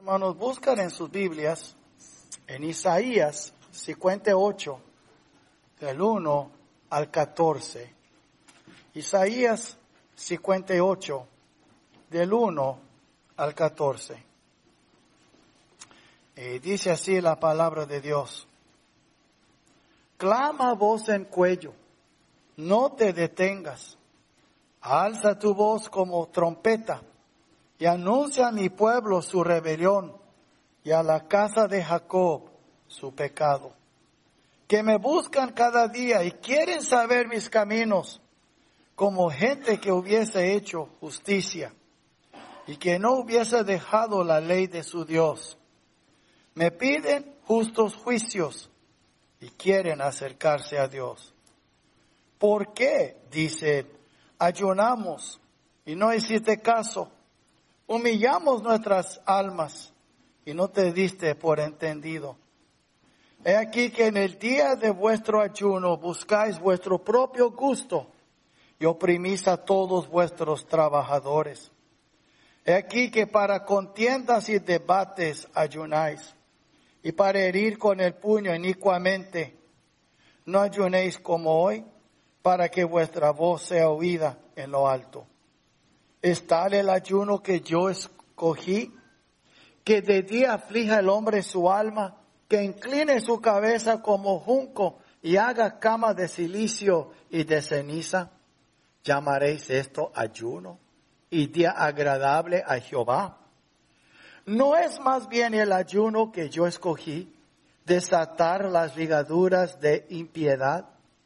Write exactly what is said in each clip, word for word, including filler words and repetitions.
Hermanos, buscan en sus Biblias, en Isaías cincuenta y ocho, del uno al catorce. Isaías cincuenta y ocho, del uno al catorce. Y dice así la palabra de Dios. Clama voz en cuello, no te detengas. Alza tu voz como trompeta y anuncia a mi pueblo su rebelión y a la casa de Jacob su pecado. Que me buscan cada día y quieren saber mis caminos, como gente que hubiese hecho justicia y que no hubiese dejado la ley de su Dios. Me piden justos juicios y quieren acercarse a Dios. ¿Por qué? Dicen, ayunamos y no hiciste caso. Humillamos nuestras almas y no te diste por entendido. He aquí que en el día de vuestro ayuno buscáis vuestro propio gusto y oprimís a todos vuestros trabajadores. He aquí que para contiendas y debates ayunáis, y para herir con el puño inicuamente. No ayunéis como hoy, para que vuestra voz sea oída en lo alto. ¿Es tal el ayuno que yo escogí, que de día aflija el hombre su alma, que incline su cabeza como junco y haga cama de silicio y de ceniza? ¿Llamaréis esto ayuno y día agradable a Jehová? ¿No es más bien el ayuno que yo escogí, desatar las ligaduras de impiedad,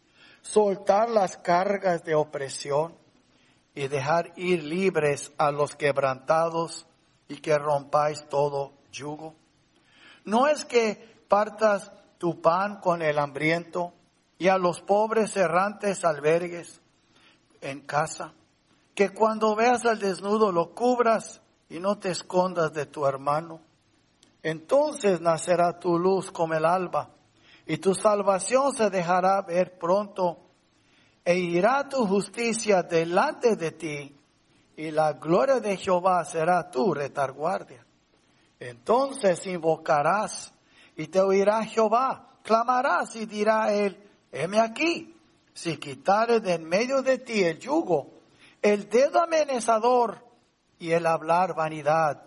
soltar las cargas de opresión y dejar ir libres a los quebrantados y que rompáis todo yugo? ¿No es que partas tu pan con el hambriento y a los pobres errantes albergues en casa? Que cuando veas al desnudo lo cubras y no te escondas de tu hermano. Entonces nacerá tu luz como el alba, y tu salvación se dejará ver pronto, e irá tu justicia delante de ti, y la gloria de Jehová será tu retaguardia. Entonces invocarás, y te oirá Jehová, clamarás y dirá él, heme aquí. Si quitares de en medio de ti el yugo, el dedo amenazador, y el hablar vanidad.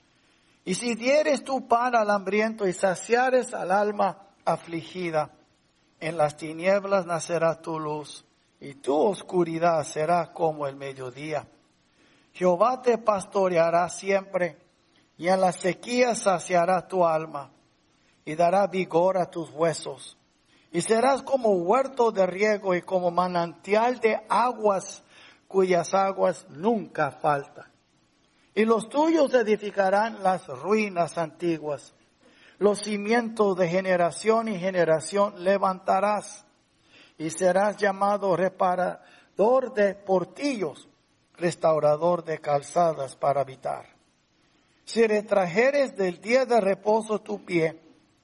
Y si dieres tu pan al hambriento y saciares al alma afligida, en las tinieblas nacerá tu luz, y tu oscuridad será como el mediodía. Jehová te pastoreará siempre, y en la sequía saciará tu alma, y dará vigor a tus huesos. Y serás como huerto de riego y como manantial de aguas, cuyas aguas nunca faltan. Y los tuyos edificarán las ruinas antiguas. Los cimientos de generación y generación levantarás. Y serás llamado reparador de portillos, restaurador de calzadas para habitar. Si retrajeres del día de reposo tu pie,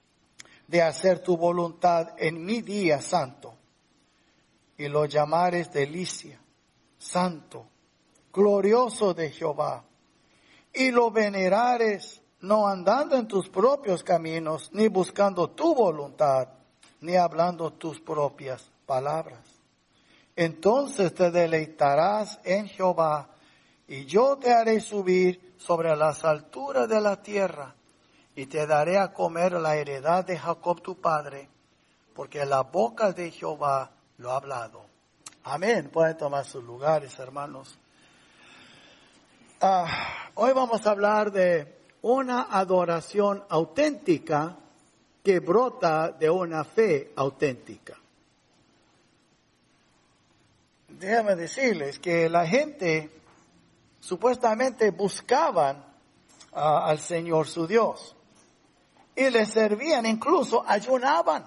de hacer tu voluntad en mi día santo, y lo llamares delicia, santo, glorioso de Jehová, y lo venerares, no andando en tus propios caminos, ni buscando tu voluntad, ni hablando tus propias palabras. Entonces te deleitarás en Jehová, y yo te haré subir sobre las alturas de la tierra, y te daré a comer la heredad de Jacob tu padre, porque la boca de Jehová lo ha hablado. Amén. Pueden tomar sus lugares, hermanos. Ah, hoy vamos a hablar de una adoración auténtica que brota de una fe auténtica. Déjame decirles que la gente supuestamente buscaban uh, al Señor su Dios y le servían, incluso ayunaban,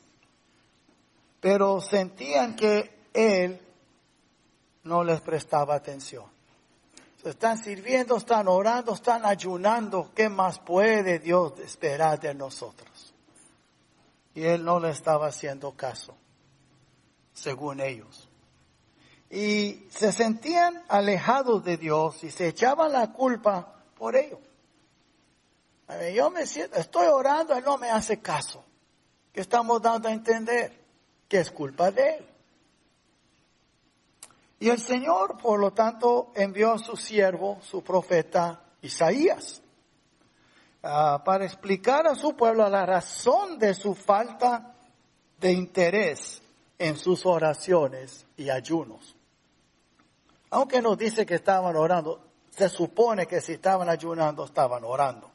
pero sentían que Él no les prestaba atención. Están sirviendo, están orando, están ayunando. ¿Qué más puede Dios esperar de nosotros? Y Él no le estaba haciendo caso, según ellos. Y se sentían alejados de Dios y se echaban la culpa por ello. A ver, yo me siento, estoy orando, él no me hace caso. ¿Qué estamos dando a entender? Que es culpa de él. Y el Señor, por lo tanto, envió a su siervo, su profeta Isaías, uh, para explicar a su pueblo la razón de su falta de interés en sus oraciones y ayunos. Aunque nos dice que estaban orando, se supone que si estaban ayunando, estaban orando.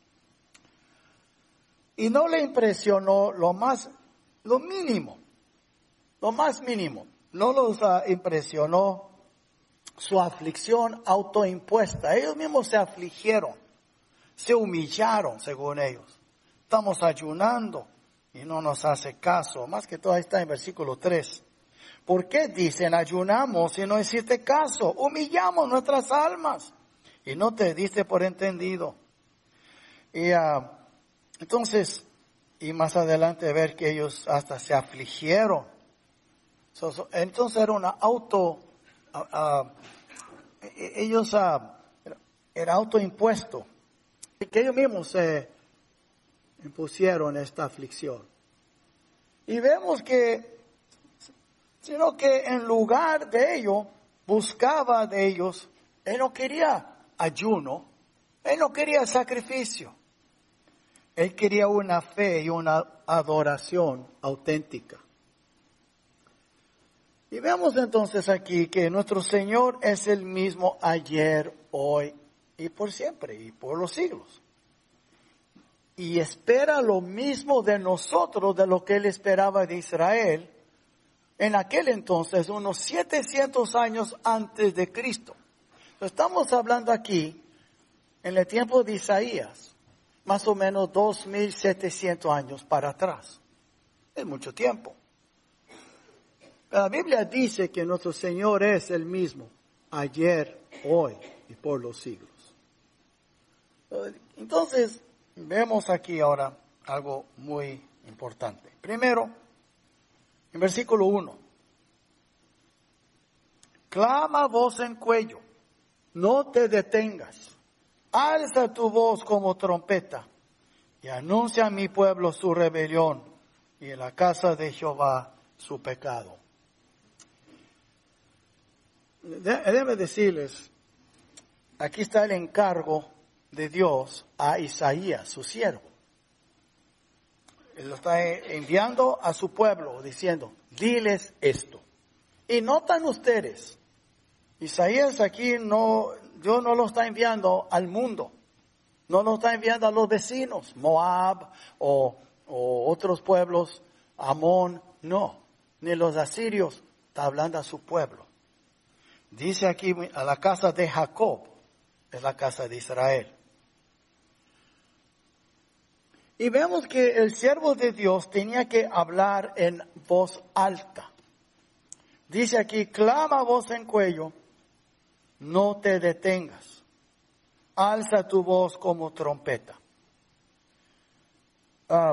Y no le impresionó lo más, lo mínimo, lo más mínimo. No los uh, impresionó su aflicción autoimpuesta. Ellos mismos se afligieron, se humillaron según ellos. Estamos ayunando y no nos hace caso. Más que todo ahí está en versículo tres. ¿Por qué dicen ayunamos y no hiciste caso? Humillamos nuestras almas y no te diste por entendido. Y uh, entonces, y más adelante ver que ellos hasta se afligieron. So, so, entonces era una auto, uh, uh, ellos, uh, era autoimpuesto. Y que ellos mismos se impusieron esta aflicción. Y vemos que, sino que en lugar de ello, buscaba de ellos, él no quería ayuno, él no quería sacrificio. Él quería una fe y una adoración auténtica. Y vemos entonces aquí que nuestro Señor es el mismo ayer, hoy y por siempre y por los siglos. Y espera lo mismo de nosotros de lo que Él esperaba de Israel en aquel entonces, unos setecientos años antes de Cristo. Estamos hablando aquí en el tiempo de Isaías, más o menos dos mil setecientos años para atrás. Es mucho tiempo. La Biblia dice que nuestro Señor es el mismo, ayer, hoy y por los siglos. Entonces, vemos aquí ahora algo muy importante. Primero, en versículo uno. Clama voz en cuello, no te detengas. Alza tu voz como trompeta y anuncia a mi pueblo su rebelión y en la casa de Jehová su pecado. Debe decirles, aquí está el encargo de Dios a Isaías, su siervo. Él lo está enviando a su pueblo diciendo, diles esto. Y notan ustedes, Isaías aquí no, Dios no lo está enviando al mundo, no lo está enviando a los vecinos, Moab o, o otros pueblos, Amón, no, ni los asirios, está hablando a su pueblo. Dice aquí a la casa de Jacob, es la casa de Israel. Y vemos que el siervo de Dios tenía que hablar en voz alta. Dice aquí, clama voz en cuello, no te detengas. Alza tu voz como trompeta. Uh,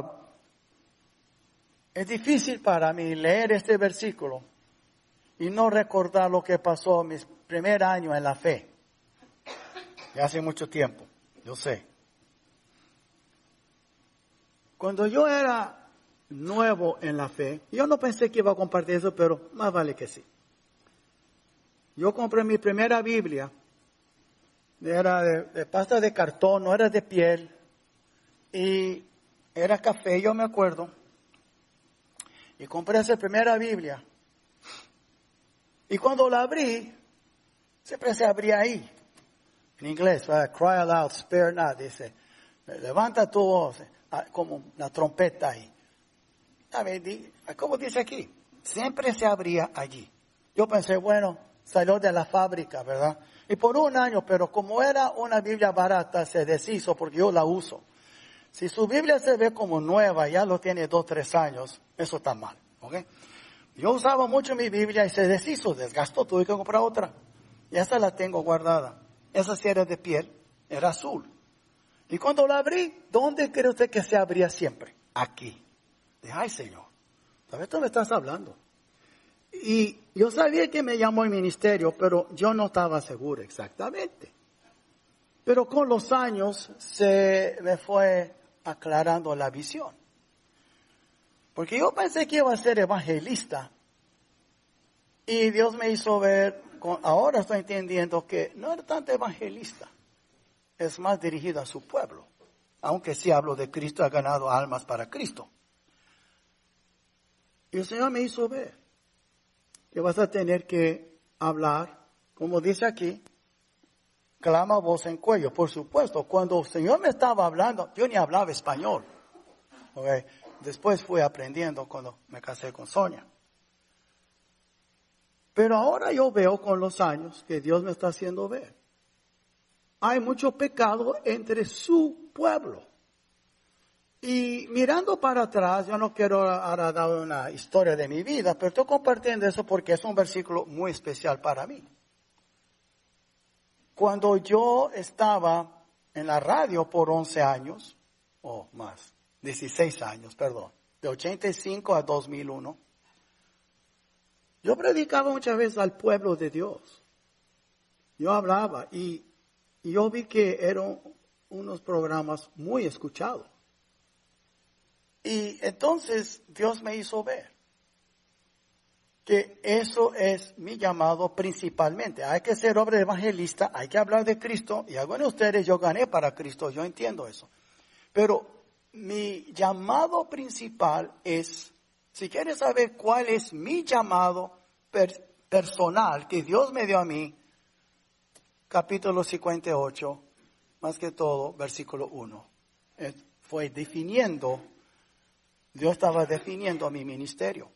es difícil para mí leer este versículo y no recordar lo que pasó en mi primer año en la fe. Ya hace mucho tiempo, yo sé. Cuando yo era nuevo en la fe, yo no pensé que iba a compartir eso, pero más vale que sí. Yo compré mi primera Biblia, era de, de pasta de cartón, no era de piel, y era café, yo me acuerdo. Y compré esa primera Biblia. Y cuando la abrí, siempre se abría ahí. En inglés, ¿verdad? Cry aloud, spare not, dice. Levanta tu voz, como una trompeta ahí. Como dice aquí, siempre se abría allí. Yo pensé, bueno, salió de la fábrica, ¿verdad? Y por un año, pero como era una Biblia barata, se deshizo porque yo la uso. Si su Biblia se ve como nueva, ya lo tiene dos, tres años, eso está mal, ¿ok? Yo usaba mucho mi Biblia y se deshizo, desgastó, tuve que comprar otra. Y esta la tengo guardada. Esa sí era de piel, era azul. Y cuando la abrí, ¿dónde cree usted que se abría siempre? Aquí. Dije, ay Señor, ¿sabes tú me estás hablando? Y yo sabía que me llamó el ministerio, pero yo no estaba seguro exactamente. Pero con los años se me fue aclarando la visión. Porque yo pensé que iba a ser evangelista. Y Dios me hizo ver, ahora estoy entendiendo que no era tanto evangelista. Es más dirigido a su pueblo. Aunque sí hablo de Cristo, ha ganado almas para Cristo. Y el Señor me hizo ver que vas a tener que hablar, como dice aquí, clama voz en cuello. Por supuesto, cuando el Señor me estaba hablando, yo ni hablaba español. Okay. Después fui aprendiendo cuando me casé con Sonia. Pero ahora yo veo con los años que Dios me está haciendo ver. Hay mucho pecado entre su pueblo. Y mirando para atrás, yo no quiero ahora dar una historia de mi vida, pero estoy compartiendo eso porque es un versículo muy especial para mí. Cuando yo estaba en la radio por once años, o más, dieciséis años, perdón, de ochenta y cinco a dos mil uno, yo predicaba muchas veces al pueblo de Dios. Yo hablaba y, y yo vi que eran unos programas muy escuchados. Y entonces Dios me hizo ver que eso es mi llamado principalmente. Hay que ser hombre evangelista, hay que hablar de Cristo. Y algunos de ustedes, yo gané para Cristo, yo entiendo eso. Pero mi llamado principal es, si quieres saber cuál es mi llamado per- personal que Dios me dio a mí, capítulo cincuenta y ocho, más que todo, versículo uno. Eh, fue definiendo, Dios estaba definiendo mi ministerio.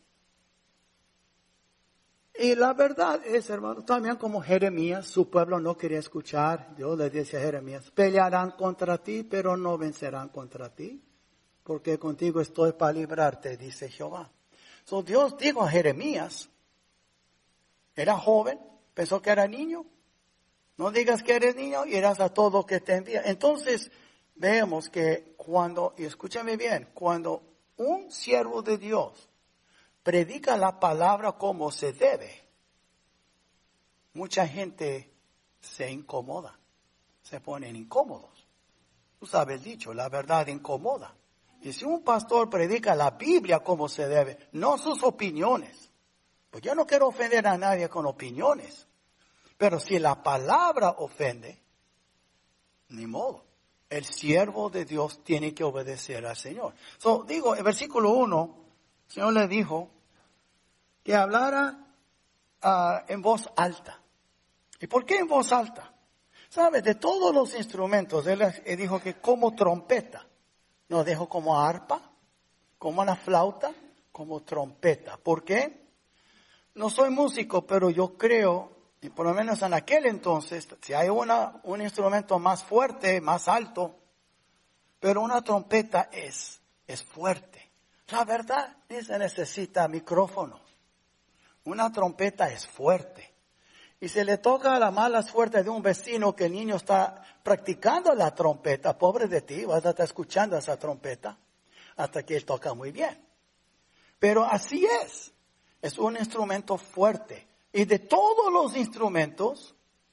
Y la verdad es, hermano, también como Jeremías, su pueblo no quería escuchar. Dios le dice a Jeremías, pelearán contra ti, pero no vencerán contra ti, porque contigo estoy para librarte, dice Jehová. So, Dios dijo a Jeremías, era joven, pensó que era niño. No digas que eres niño y irás a todo que te envía. Entonces, vemos que cuando, y escúchame bien, cuando un siervo de Dios predica la palabra como se debe, mucha gente se incomoda, se ponen incómodos. Tú sabes dicho, la verdad incomoda. Y si un pastor predica la Biblia como se debe, no sus opiniones, pues yo no quiero ofender a nadie con opiniones, pero si la palabra ofende, ni modo. El siervo de Dios tiene que obedecer al Señor. So, digo, en versículo uno, el Señor le dijo que hablara uh, en voz alta. ¿Y por qué en voz alta? ¿Sabe? De todos los instrumentos, él, él dijo que como trompeta, no dijo como arpa, como una flauta, como trompeta. ¿Por qué? No soy músico, pero yo creo, y por lo menos en aquel entonces, si hay una, un instrumento más fuerte, más alto, pero una trompeta es, es fuerte. La verdad, se necesita micrófono. Una trompeta es fuerte. Y se le toca a la mala suerte de un vecino que el niño está practicando la trompeta, pobre de ti, vas a estar escuchando esa trompeta hasta que él toca muy bien. Pero así es, es un instrumento fuerte. Y de todos los instrumentos,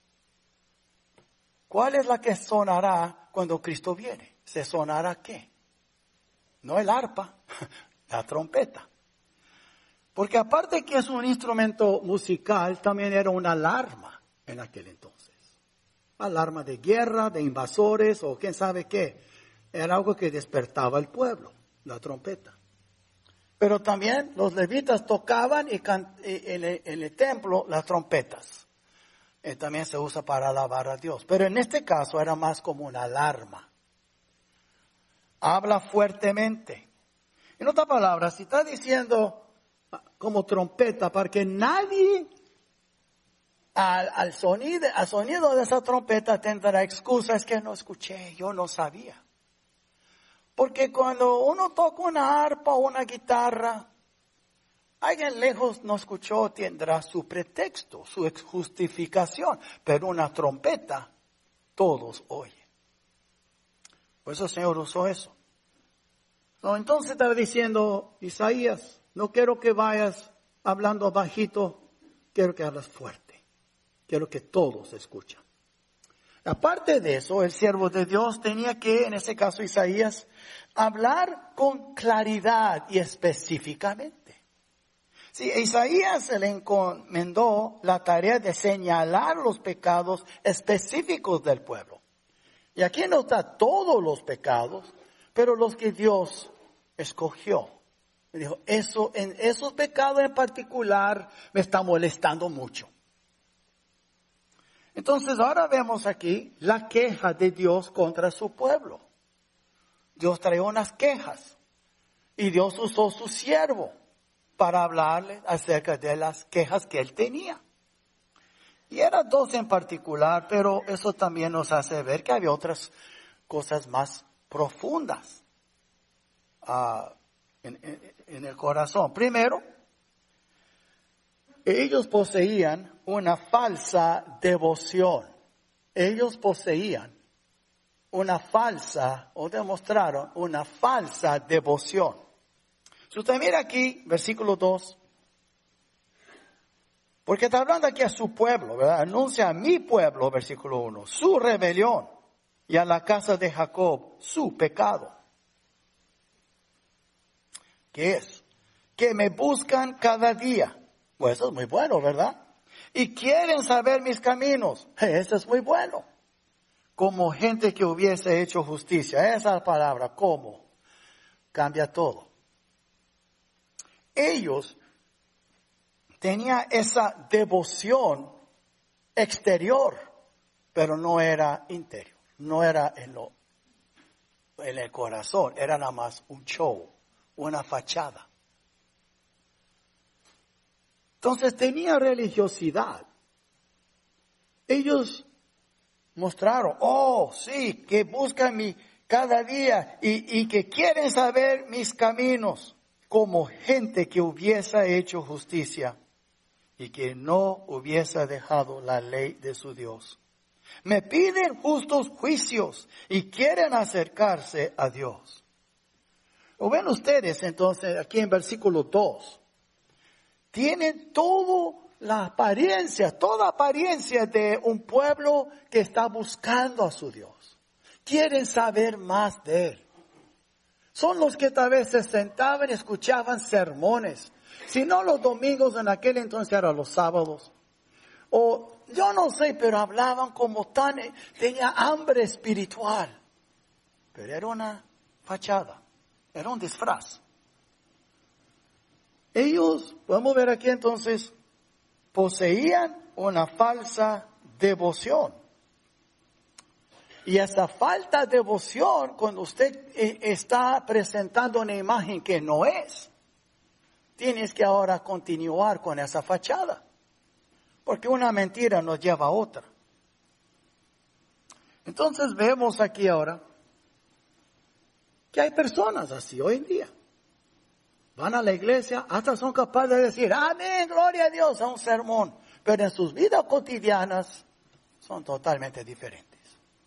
¿cuál es la que sonará cuando Cristo viene? ¿Se sonará qué? No el arpa, la trompeta. Porque aparte que es un instrumento musical, también era una alarma en aquel entonces. Alarma de guerra, de invasores o quién sabe qué. Era algo que despertaba al pueblo, la trompeta. Pero también los levitas tocaban y can- en, el, en el templo las trompetas. Eh, también se usa para alabar a Dios. Pero en este caso era más como una alarma. Habla fuertemente. En otras palabras, si está diciendo como trompeta, para que nadie al, al, sonido, al sonido de esa trompeta tendrá excusa, es que no escuché, yo no sabía. Porque cuando uno toca una arpa o una guitarra, alguien lejos no escuchó, tendrá su pretexto, su justificación, pero una trompeta todos oyen. Por eso el Señor usó eso. So, entonces estaba diciendo Isaías, no quiero que vayas hablando bajito, quiero que hables fuerte. Quiero que todos escuchen. Aparte de eso, el siervo de Dios tenía que, en este caso Isaías, hablar con claridad y específicamente. Sí, a Isaías se le encomendó la tarea de señalar los pecados específicos del pueblo. Y aquí no está todos los pecados, pero los que Dios escogió. Me dijo, eso, en esos pecados en particular me está molestando mucho. Entonces ahora vemos aquí la queja de Dios contra su pueblo. Dios trajo unas quejas y Dios usó su siervo para hablarle acerca de las quejas que él tenía. Y eran dos en particular, pero eso también nos hace ver que había otras cosas más profundas uh, en, en, en el corazón. Primero, ellos poseían una falsa devoción. Ellos poseían una falsa, o demostraron una falsa devoción. Si usted mira aquí, versículo dos, porque está hablando aquí a su pueblo, ¿verdad? Anuncia a mi pueblo, versículo uno, su rebelión, y a la casa de Jacob, su pecado. ¿Qué es? Que me buscan cada día. Pues eso es muy bueno, ¿verdad? Y quieren saber mis caminos. Eso es muy bueno. Como gente que hubiese hecho justicia. Esa palabra, ¿cómo? Cambia todo. Ellos tenían esa devoción exterior, pero no era interior. No era en, lo, en el corazón. Era nada más un show, una fachada. Entonces tenía religiosidad. Ellos mostraron, oh, sí, que buscan mi cada día y, y que quieren saber mis caminos, como gente que hubiese hecho justicia y que no hubiese dejado la ley de su Dios. Me piden justos juicios y quieren acercarse a Dios. ¿Lo ven ustedes entonces aquí en versículo dos? Tienen toda la apariencia, toda apariencia de un pueblo que está buscando a su Dios. Quieren saber más de Él. Son los que tal vez se sentaban y escuchaban sermones. Si no los domingos, en aquel entonces eran los sábados. O yo no sé, pero hablaban como tan, tenía hambre espiritual. Pero era una fachada, era un disfraz. Ellos, podemos ver aquí entonces, poseían una falsa devoción. Y esa falta de devoción, cuando usted está presentando una imagen que no es, tienes que ahora continuar con esa fachada. Porque una mentira nos lleva a otra. Entonces vemos aquí ahora que hay personas así hoy en día. Van a la iglesia, hasta son capaces de decir, amén, gloria a Dios, a un sermón. Pero en sus vidas cotidianas son totalmente diferentes.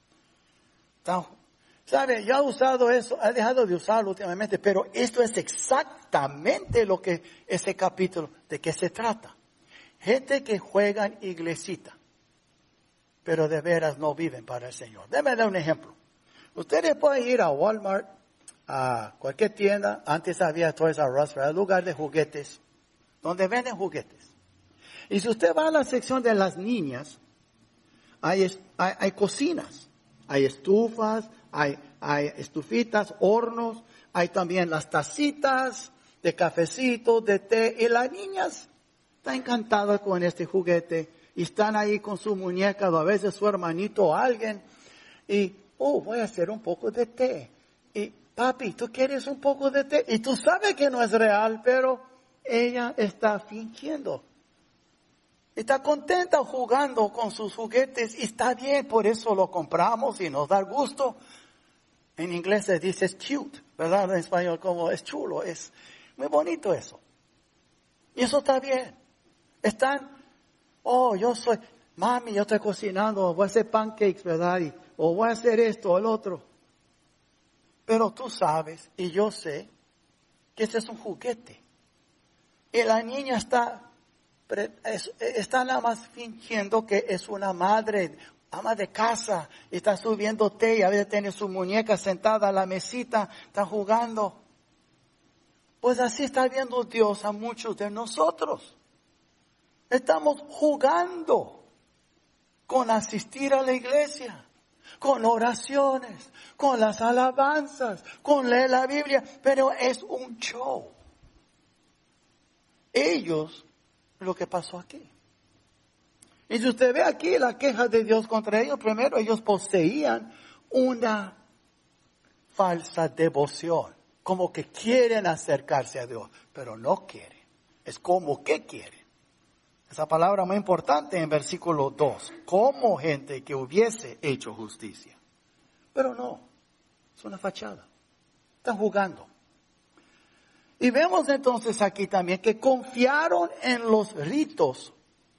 ¿Sabe? Yo he usado eso, he dejado de usarlo últimamente, pero esto es exactamente lo que ese capítulo, de qué se trata. Gente que juega en iglesita, pero de veras no viven para el Señor. Déjame dar un ejemplo. Ustedes pueden ir a Walmart, a cualquier tienda, antes había Toys R Us, ¿verdad? Lugar de juguetes, donde venden juguetes. Y si usted va a la sección de las niñas, hay, hay, hay cocinas, hay estufas, hay, hay estufitas, hornos, hay también las tacitas de cafecito, de té, y las niñas están encantadas con este juguete, y están ahí con su muñeca, o a veces su hermanito o alguien, y, oh, voy a hacer un poco de té, y papi, ¿tú quieres un poco de té? Y tú sabes que no es real, pero ella está fingiendo. Está contenta jugando con sus juguetes y está bien, por eso lo compramos y nos da gusto. En inglés se dice es cute, ¿verdad? En español como es chulo, es muy bonito eso. Y eso está bien. Están, oh, yo soy, mami, yo estoy cocinando, voy a hacer pancakes, ¿verdad? Y, o voy a hacer esto o el otro. Pero tú sabes, y yo sé, que ese es un juguete. Y la niña está, está nada más fingiendo que es una madre ama de casa, y está subiendo té y a veces tiene su muñeca sentada a la mesita, está jugando. Pues así está viendo Dios a muchos de nosotros. Estamos jugando con asistir a la iglesia, con oraciones, con las alabanzas, con leer la Biblia, pero es un show. Ellos, lo que pasó aquí. Y si usted ve aquí la queja de Dios contra ellos, primero ellos poseían una falsa devoción, como que quieren acercarse a Dios, pero no quieren. Es como que quieren. Esa palabra muy importante en versículo dos, como gente que hubiese hecho justicia. Pero no, es una fachada. Están jugando. Y vemos entonces aquí también que confiaron en los ritos,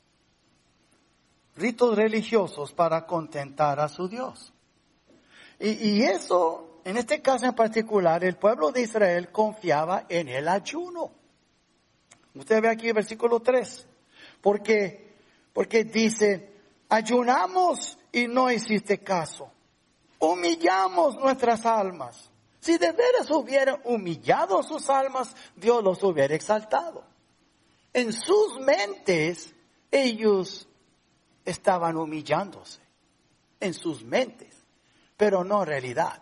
ritos religiosos para contentar a su Dios. Y, y eso, en este caso en particular, el pueblo de Israel confiaba en el ayuno. Usted ve aquí el versículo tres. Porque, porque dice, ayunamos y no hiciste caso. Humillamos nuestras almas. Si de veras hubieran humillado sus almas, Dios los hubiera exaltado. En sus mentes, ellos estaban humillándose. En sus mentes, pero no en realidad.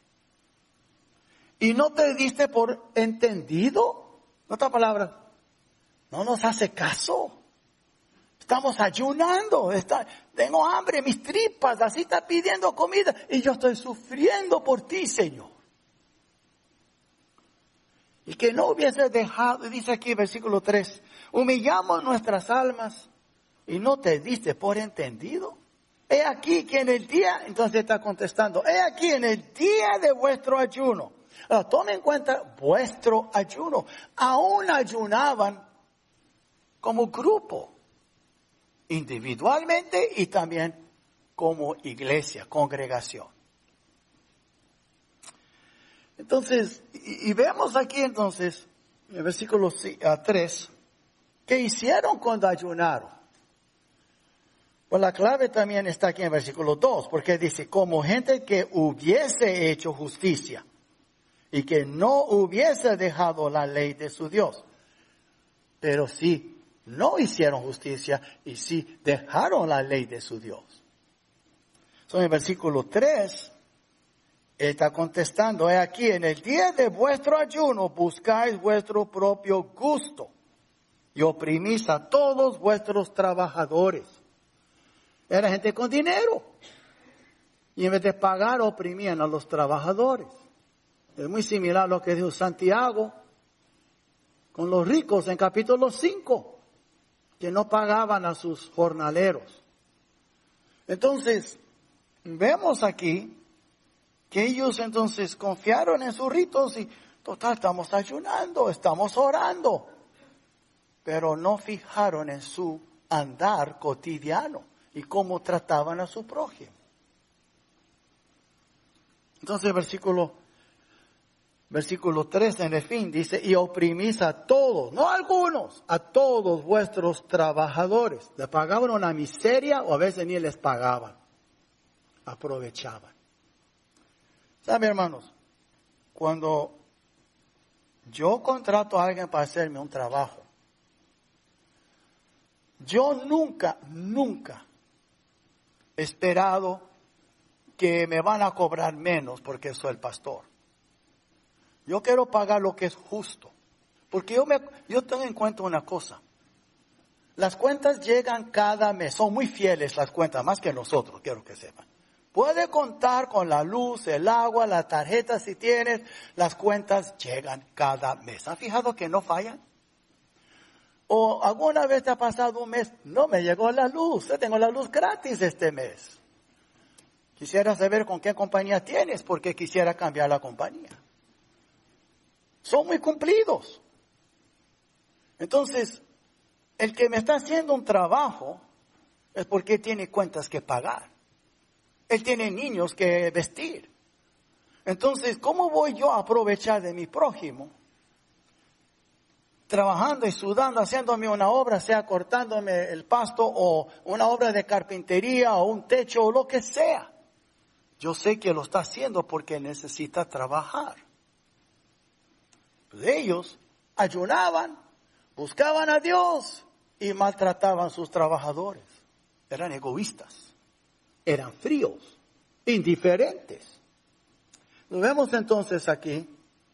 ¿Y no te diste por entendido? En otras palabras, no nos hace caso. Estamos ayunando, está, tengo hambre, mis tripas, así está pidiendo comida y yo estoy sufriendo por ti, Señor. Y que no hubiese dejado, dice aquí versículo tres, humillamos nuestras almas y no te diste por entendido. He aquí que en el día, entonces está contestando, he aquí en el día de vuestro ayuno. Ahora, tomen en cuenta vuestro ayuno. Aún ayunaban como grupo. Individualmente y también como iglesia, congregación. Entonces, y, y vemos aquí entonces, en el versículo tres, ¿qué hicieron cuando ayunaron? Pues la clave también está aquí en el versículo dos, porque dice, como gente que hubiese hecho justicia y que no hubiese dejado la ley de su Dios, pero sí no hicieron justicia y sí dejaron la ley de su Dios. So, en el versículo tres, él está contestando, he aquí, en el día de vuestro ayuno buscáis vuestro propio gusto y oprimís a todos vuestros trabajadores. Era gente con dinero. Y en vez de pagar, oprimían a los trabajadores. Es muy similar a lo que dijo Santiago con los ricos en capítulo cinco. Que no pagaban a sus jornaleros. Entonces, vemos aquí que ellos entonces confiaron en sus ritos y total, estamos ayunando, estamos orando, pero no fijaron en su andar cotidiano y cómo trataban a su prójimo. Entonces, versículo Versículo tres en el fin dice, y oprimís a todos, no a algunos, a todos vuestros trabajadores. Les pagaban una miseria o a veces ni les pagaban. Aprovechaban. ¿Saben, hermanos? Cuando yo contrato a alguien para hacerme un trabajo, yo nunca, nunca he esperado que me van a cobrar menos porque soy el pastor. Yo quiero pagar lo que es justo. Porque yo, me, yo tengo en cuenta una cosa. Las cuentas llegan cada mes. Son muy fieles las cuentas, más que nosotros, quiero que sepan. Puede contar con la luz, el agua, la tarjeta si tienes. Las cuentas llegan cada mes. ¿Han fijado que no fallan? ¿O alguna vez te ha pasado un mes? No me llegó la luz. Yo tengo la luz gratis este mes. Quisiera saber con qué compañía tienes, porque quisiera cambiar la compañía. Son muy cumplidos. Entonces, el que me está haciendo un trabajo es porque tiene cuentas que pagar. Él tiene niños que vestir. Entonces, ¿cómo voy yo a aprovechar de mi prójimo trabajando y sudando, haciéndome una obra, sea cortándome el pasto o una obra de carpintería o un techo o lo que sea. Yo sé que lo está haciendo porque necesita trabajar. Pues ellos ayunaban, buscaban a Dios y maltrataban a sus trabajadores. Eran egoístas, eran fríos, indiferentes. Lo vemos entonces aquí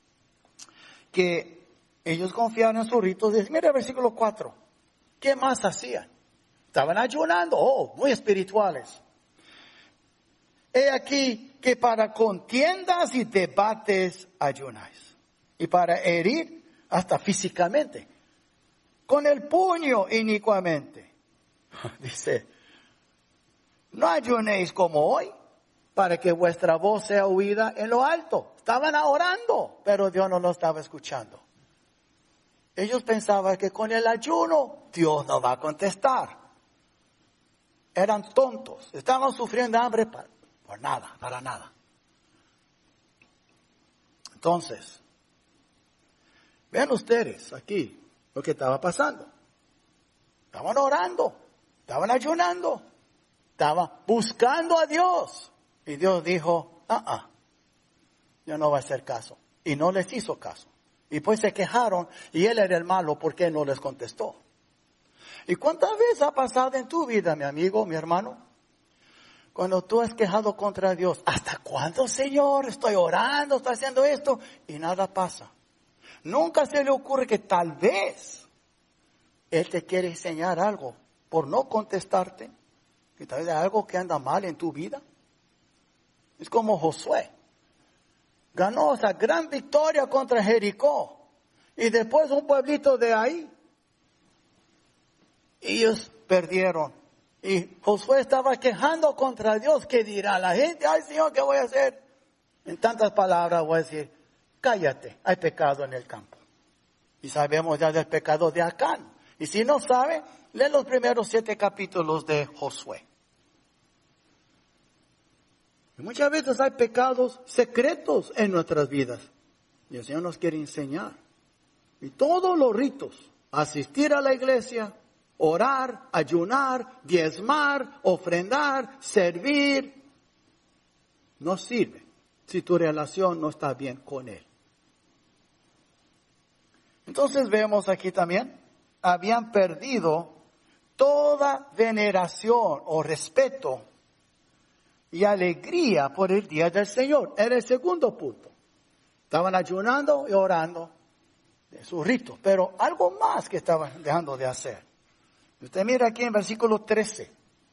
que ellos confiaban en sus ritos. Mira el versículo cuatro. ¿Qué más hacían? Estaban ayunando, oh, muy espirituales. He aquí que para contiendas y debates ayunáis. Y para herir hasta físicamente. Con el puño inicuamente. Dice, no ayunéis como hoy, para que vuestra voz sea oída en lo alto. Estaban orando, pero Dios no lo estaba escuchando. Ellos pensaban que con el ayuno Dios no va a contestar. Eran tontos, estaban sufriendo hambre para, por nada, para nada. Entonces, vean ustedes aquí lo que estaba pasando. Estaban orando, estaban ayunando, estaban buscando a Dios. Y Dios dijo, ah, ah, ya no va a hacer caso. Y no les hizo caso. Y pues se quejaron y él era el malo porque no les contestó. ¿Y cuántas veces ha pasado en tu vida, mi amigo, mi hermano? Cuando tú has quejado contra Dios, ¿hasta cuándo, Señor? Estoy orando, estoy haciendo esto y nada pasa. Nunca se le ocurre que tal vez Él te quiere enseñar algo por no contestarte, que tal vez hay algo que anda mal en tu vida. Es como Josué. Ganó esa gran victoria contra Jericó. Y después un pueblito de ahí. Ellos perdieron. Y Josué estaba quejando contra Dios. ¿Qué dirá la gente? Ay, Señor, ¿qué voy a hacer? En tantas palabras voy a decir, cállate, hay pecado en el campo. Y sabemos ya del pecado de Acán. Y si no sabe, lee los primeros siete capítulos de Josué. Y muchas veces hay pecados secretos en nuestras vidas. Y el Señor nos quiere enseñar. Y todos los ritos, asistir a la iglesia, orar, ayunar, diezmar, ofrendar, servir, no sirve si tu relación no está bien con Él. Entonces vemos aquí también, habían perdido toda veneración o respeto y alegría por el día del Señor. Era el segundo punto. Estaban ayunando y orando de sus ritos, pero algo más que estaban dejando de hacer. Usted mira aquí en versículo trece.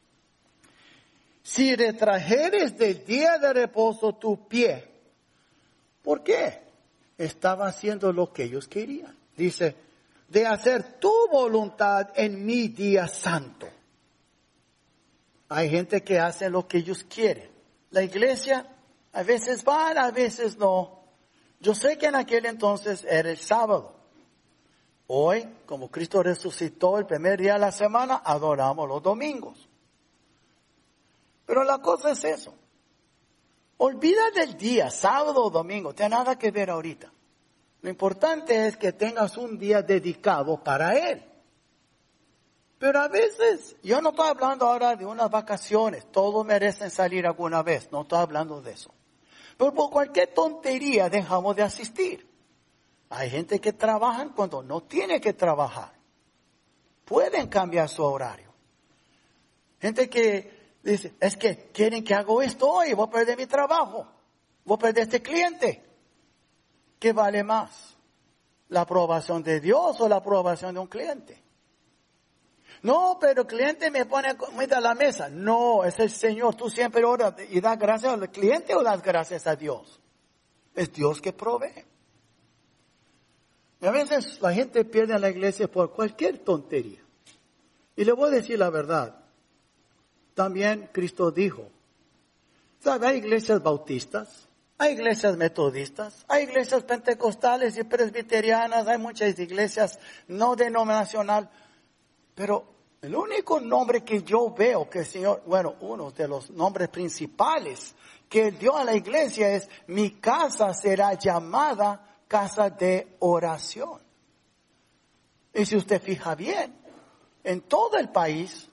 Si retrajeres del día de reposo tu pie, ¿por qué? Estaba haciendo lo que ellos querían. Dice, de hacer tu voluntad en mi día santo. Hay gente que hace lo que ellos quieren. La iglesia, a veces van, a veces no. Yo sé que en aquel entonces era el sábado. Hoy, como Cristo resucitó el primer día de la semana, adoramos los domingos. Pero la cosa es eso. Olvida del día, sábado o domingo, no tiene nada que ver ahorita. Lo importante es que tengas un día dedicado para Él. Pero a veces, yo no estoy hablando ahora de unas vacaciones, todos merecen salir alguna vez, no estoy hablando de eso. Pero por cualquier tontería dejamos de asistir. Hay gente que trabaja cuando no tiene que trabajar. Pueden cambiar su horario. Gente que dice, es que quieren que hago esto hoy, voy a perder mi trabajo, voy a perder este cliente. ¿Qué vale más? ¿La aprobación de Dios o la aprobación de un cliente? No, pero el cliente me pone comida a la mesa. No, es el Señor. Tú siempre oras y das gracias al cliente o das gracias a Dios. Es Dios que provee. Y a veces la gente pierde a la iglesia por cualquier tontería. Y le voy a decir la verdad. También Cristo dijo, ¿sabe? Hay iglesias bautistas, hay iglesias metodistas, hay iglesias pentecostales y presbiterianas, hay muchas iglesias no denominacional, pero el único nombre que yo veo que el Señor, bueno, uno de los nombres principales que dio a la iglesia es, mi casa será llamada casa de oración. Y si usted fija bien, en todo el país,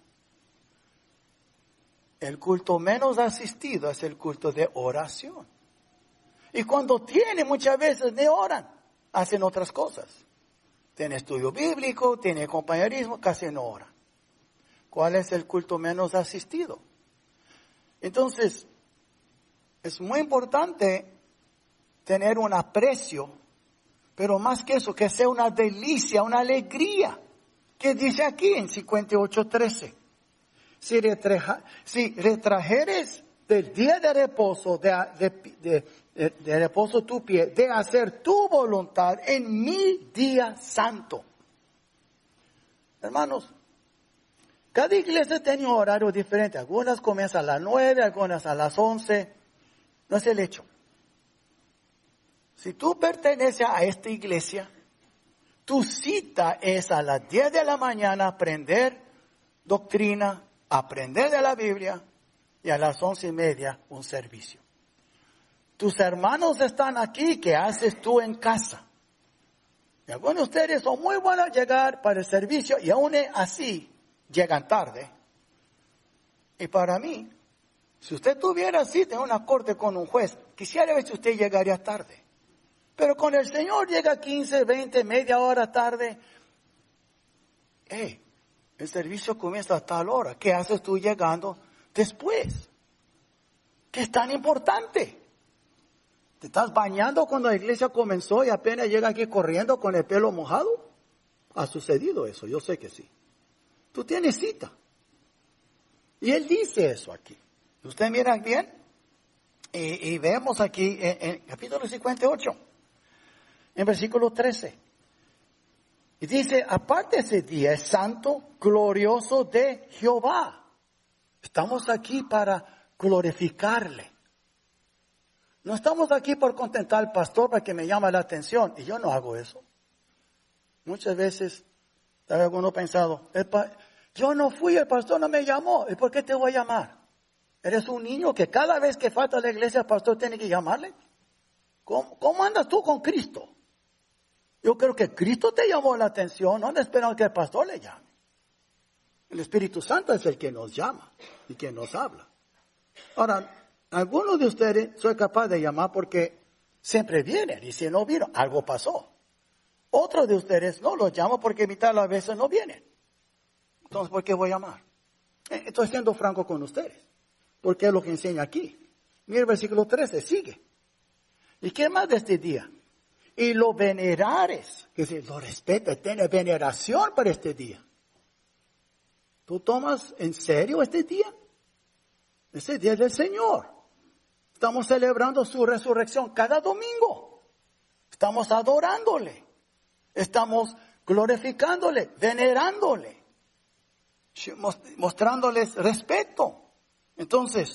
el culto menos asistido es el culto de oración. Y cuando tiene, muchas veces ni oran, hacen otras cosas. Tiene estudio bíblico, tiene compañerismo, casi no oran. ¿Cuál es el culto menos asistido? Entonces, es muy importante tener un aprecio, pero más que eso, que sea una delicia, una alegría. ¿Qué dice aquí en cincuenta y ocho trece? Si, retraja, si retrajeres del día de reposo, de, de, de, de, de reposo tu pie, de hacer tu voluntad en mi día santo. Hermanos, cada iglesia tiene un horario diferente. Algunas comienzan a las nueve, algunas a las once. No es el hecho. Si tú perteneces a esta iglesia, tu cita es a las diez de la mañana aprender doctrina, aprender de la Biblia, y a las once y media un servicio. Tus hermanos están aquí, ¿qué haces tú en casa? Y algunos de ustedes son muy buenos a llegar para el servicio y aún así llegan tarde. Y para mí, si usted tuviera cita en una corte con un juez, quisiera ver si usted llegaría tarde. Pero con el Señor llega quince, veinte, media hora tarde. Hey, el servicio comienza a tal hora. ¿Qué haces tú llegando después? ¿Qué es tan importante? ¿Te estás bañando cuando la iglesia comenzó y apenas llega aquí corriendo con el pelo mojado? ¿Ha sucedido eso? Yo sé que sí. Tú tienes cita. Y él dice eso aquí. Usted mira bien. Y, y vemos aquí en, en capítulo cincuenta y ocho. En versículo trece. Y dice, aparte ese día es santo, glorioso de Jehová. Estamos aquí para glorificarle. No estamos aquí por contentar al pastor para que me llame la atención. Y yo no hago eso. Muchas veces, ¿sabe alguno pensado? El pa- yo no fui, el pastor no me llamó. ¿Y por qué te voy a llamar? ¿Eres un niño que cada vez que falta a la iglesia el pastor tiene que llamarle? ¿Cómo, cómo andas tú con Cristo? Yo creo que Cristo te llamó la atención, no andas esperando que el pastor le llame. El Espíritu Santo es el que nos llama y que nos habla. Ahora, algunos de ustedes soy capaz de llamar porque siempre vienen y si no vieron, algo pasó. Otros de ustedes no los llamo porque mitad de las veces no vienen. Entonces, ¿por qué voy a llamar? Estoy siendo franco con ustedes, porque es lo que enseña aquí. Mira el versículo trece, sigue. ¿Y qué más de este día? Y lo venerares, que se lo respeta, tiene veneración para este día. ¿Tú tomas en serio este día? Este día es del Señor. Estamos celebrando su resurrección cada domingo. Estamos adorándole. Estamos glorificándole, venerándole, mostrándoles respeto. Entonces,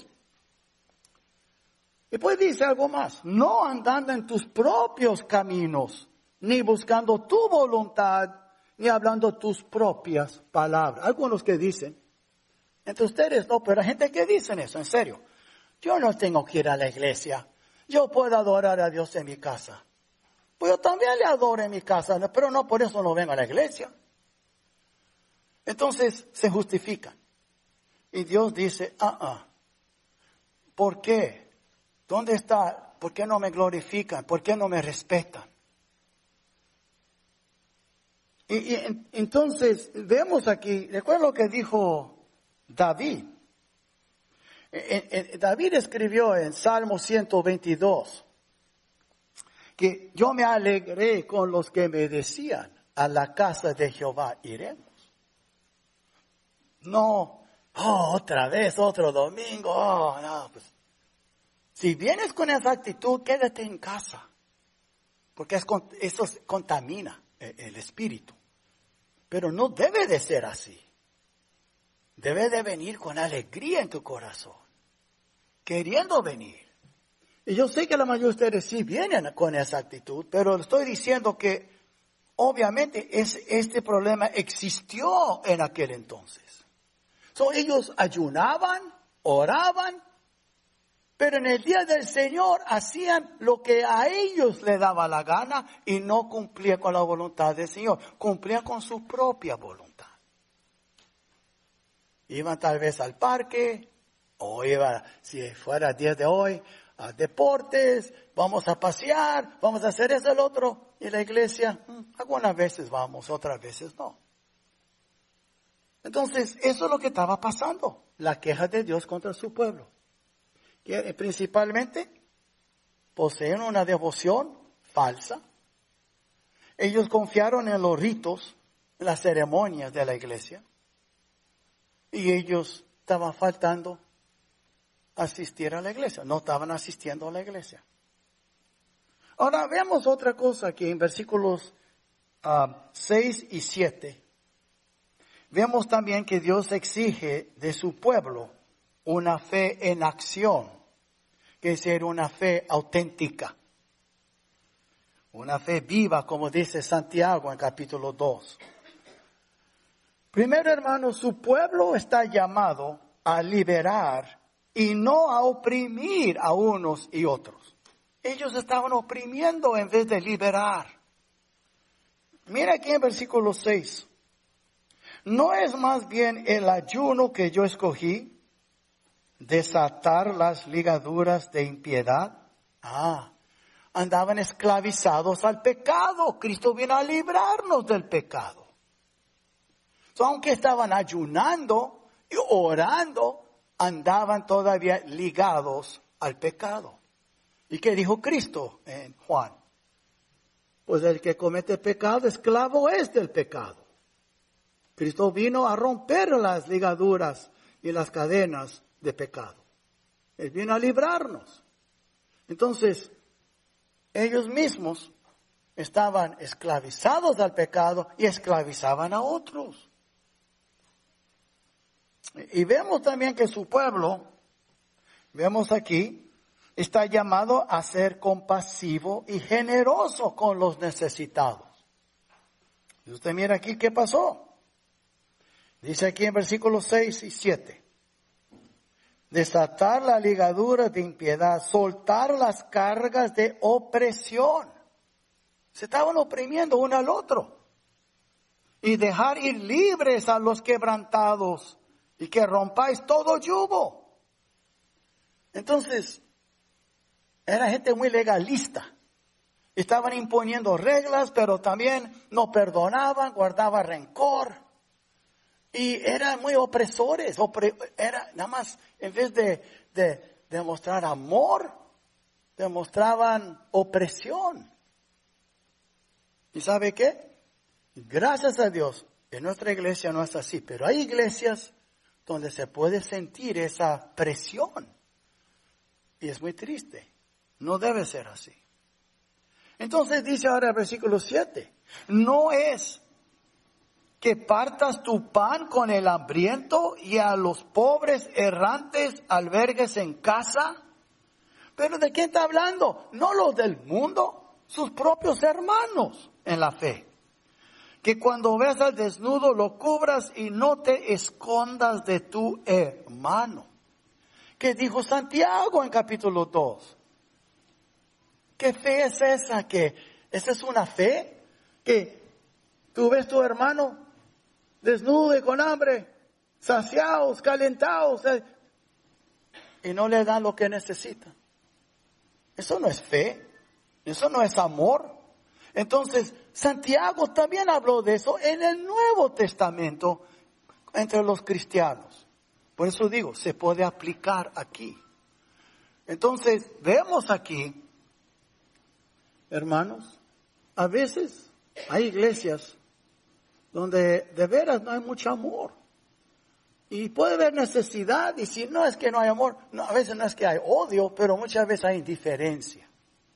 y pues dice algo más, no andando en tus propios caminos, ni buscando tu voluntad, ni hablando tus propias palabras. Algunos que dicen, entre ustedes no, pero hay gente que dicen eso, en serio. Yo no tengo que ir a la iglesia, yo puedo adorar a Dios en mi casa. Pues yo también le adoro en mi casa, pero no por eso no vengo a la iglesia. Entonces se justifican. Y Dios dice, ah, ah, ¿por qué? ¿Dónde está? ¿Por qué no me glorifican? ¿Por qué no me respetan? Y, y entonces vemos aquí, recuerda lo que dijo David. En, en, David escribió en Salmo ciento veintidós que yo me alegré con los que me decían, a la casa de Jehová iremos. No, oh, otra vez, otro domingo, oh, no, pues. Si vienes con esa actitud, quédate en casa, porque es, eso contamina el espíritu. Pero no debe de ser así. Debe de venir con alegría en tu corazón, queriendo venir. Y yo sé que la mayoría de ustedes sí vienen con esa actitud, pero estoy diciendo que obviamente es, este problema existió en aquel entonces. So, ellos ayunaban, oraban, Pero en el día del Señor hacían lo que a ellos les daba la gana y no cumplían con la voluntad del Señor. Cumplían con su propia voluntad. Iban tal vez al parque, o iban, si fuera el día de hoy, a deportes, vamos a pasear, vamos a hacer eso, el otro. Y la iglesia, algunas veces vamos, otras veces no. Entonces, eso es lo que estaba pasando. La queja de Dios contra su pueblo. Que principalmente poseen una devoción falsa. Ellos confiaron en los ritos, en las ceremonias de la iglesia. Y ellos estaban faltando asistir a la iglesia. No estaban asistiendo a la iglesia. Ahora vemos otra cosa aquí en versículos uh, seis y siete. Vemos también que Dios exige de su pueblo una fe en acción, que es ser una fe auténtica. Una fe viva, como dice Santiago en capítulo dos. Primero, hermanos, su pueblo está llamado a liberar y no a oprimir a unos y otros. Ellos estaban oprimiendo en vez de liberar. Mira aquí en versículo seis. ¿No es más bien el ayuno que yo escogí, desatar las ligaduras de impiedad? Ah, andaban esclavizados al pecado. Cristo vino a librarnos del pecado. So, aunque estaban ayunando y orando, andaban todavía ligados al pecado. ¿Y qué dijo Cristo en Juan? Pues el que comete pecado, esclavo es del pecado. Cristo vino a romper las ligaduras y las cadenas de pecado. Él vino a librarnos. Entonces, ellos mismos estaban esclavizados al pecado y esclavizaban a otros. Y vemos también que su pueblo, vemos aquí, está llamado a ser compasivo y generoso con los necesitados. Y usted mira aquí qué pasó. Dice aquí en versículos seis y siete. Desatar la ligadura de impiedad, soltar las cargas de opresión. Se estaban oprimiendo uno al otro. Y dejar ir libres a los quebrantados y que rompáis todo yugo. Entonces, era gente muy legalista. Estaban imponiendo reglas, pero también no perdonaban, guardaban rencor. Y eran muy opresores. Opre, era nada más, en vez de, de demostrar amor, demostraban opresión. ¿Y sabe qué? Gracias a Dios, en nuestra iglesia no es así, pero hay iglesias donde se puede sentir esa presión. Y es muy triste. No debe ser así. Entonces dice ahora el versículo siete. No es que partas tu pan con el hambriento y a los pobres errantes albergues en casa. ¿Pero de quién está hablando? No los del mundo, sus propios hermanos en la fe. Que cuando ves al desnudo lo cubras y no te escondas de tu hermano. ¿Qué dijo Santiago en capítulo dos? ¿Qué fe es esa? ¿Que esa es una fe? ¿Que tú ves tu hermano desnudo y con hambre, saciados, calentados, eh, y no le dan lo que necesitan? Eso no es fe, eso no es amor. Entonces, Santiago también habló de eso en el Nuevo Testamento entre los cristianos. Por eso digo, se puede aplicar aquí. Entonces, vemos aquí, hermanos, a veces hay iglesias donde de veras no hay mucho amor. Y puede haber necesidad, y si no es que no hay amor, no, a veces no es que hay odio, pero muchas veces hay indiferencia.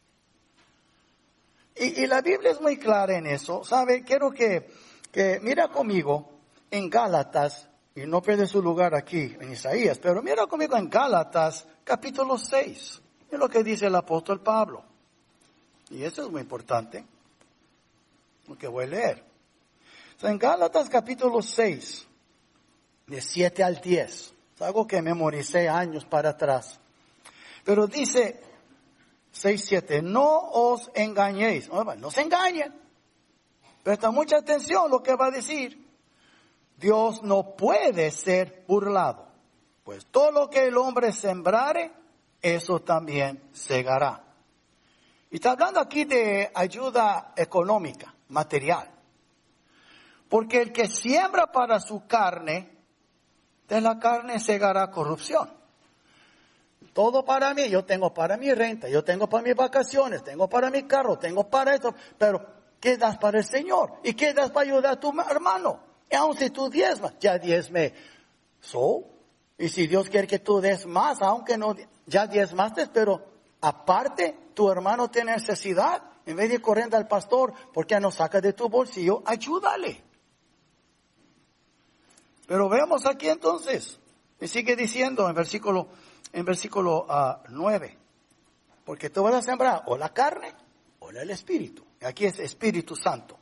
Y, y la Biblia es muy clara en eso. ¿Sabe? Quiero que, que mira conmigo en Gálatas, y no pierde su lugar aquí en Isaías, pero mira conmigo en Gálatas capítulo seis. Es lo que dice el apóstol Pablo. Y eso es muy importante, lo que voy a leer. So, en Gálatas capítulo seis, de siete al diez, es algo que memoricé años para atrás. Pero dice seis siete, no os engañéis. No se engañen. Presta mucha atención lo que va a decir. Dios no puede ser burlado. Pues todo lo que el hombre sembrare, eso también segará. Y está hablando aquí de ayuda económica, material. Porque el que siembra para su carne, de la carne segará corrupción. Todo para mí, yo tengo para mi renta, yo tengo para mis vacaciones, tengo para mi carro, tengo para esto. Pero, ¿qué das para el Señor? ¿Y qué das para ayudar a tu hermano? Y aun si tú diezmas, ya diezme. So, y si Dios quiere que tú des más, aunque no, ya diezmaste, pero aparte, tu hermano tiene necesidad, en vez de correr al pastor, porque no saca de tu bolsillo, ayúdale. Pero veamos aquí entonces, y sigue diciendo en versículo, en versículo uh, nueve, porque tú vas a sembrar o la carne o el espíritu. Aquí es Espíritu Santo.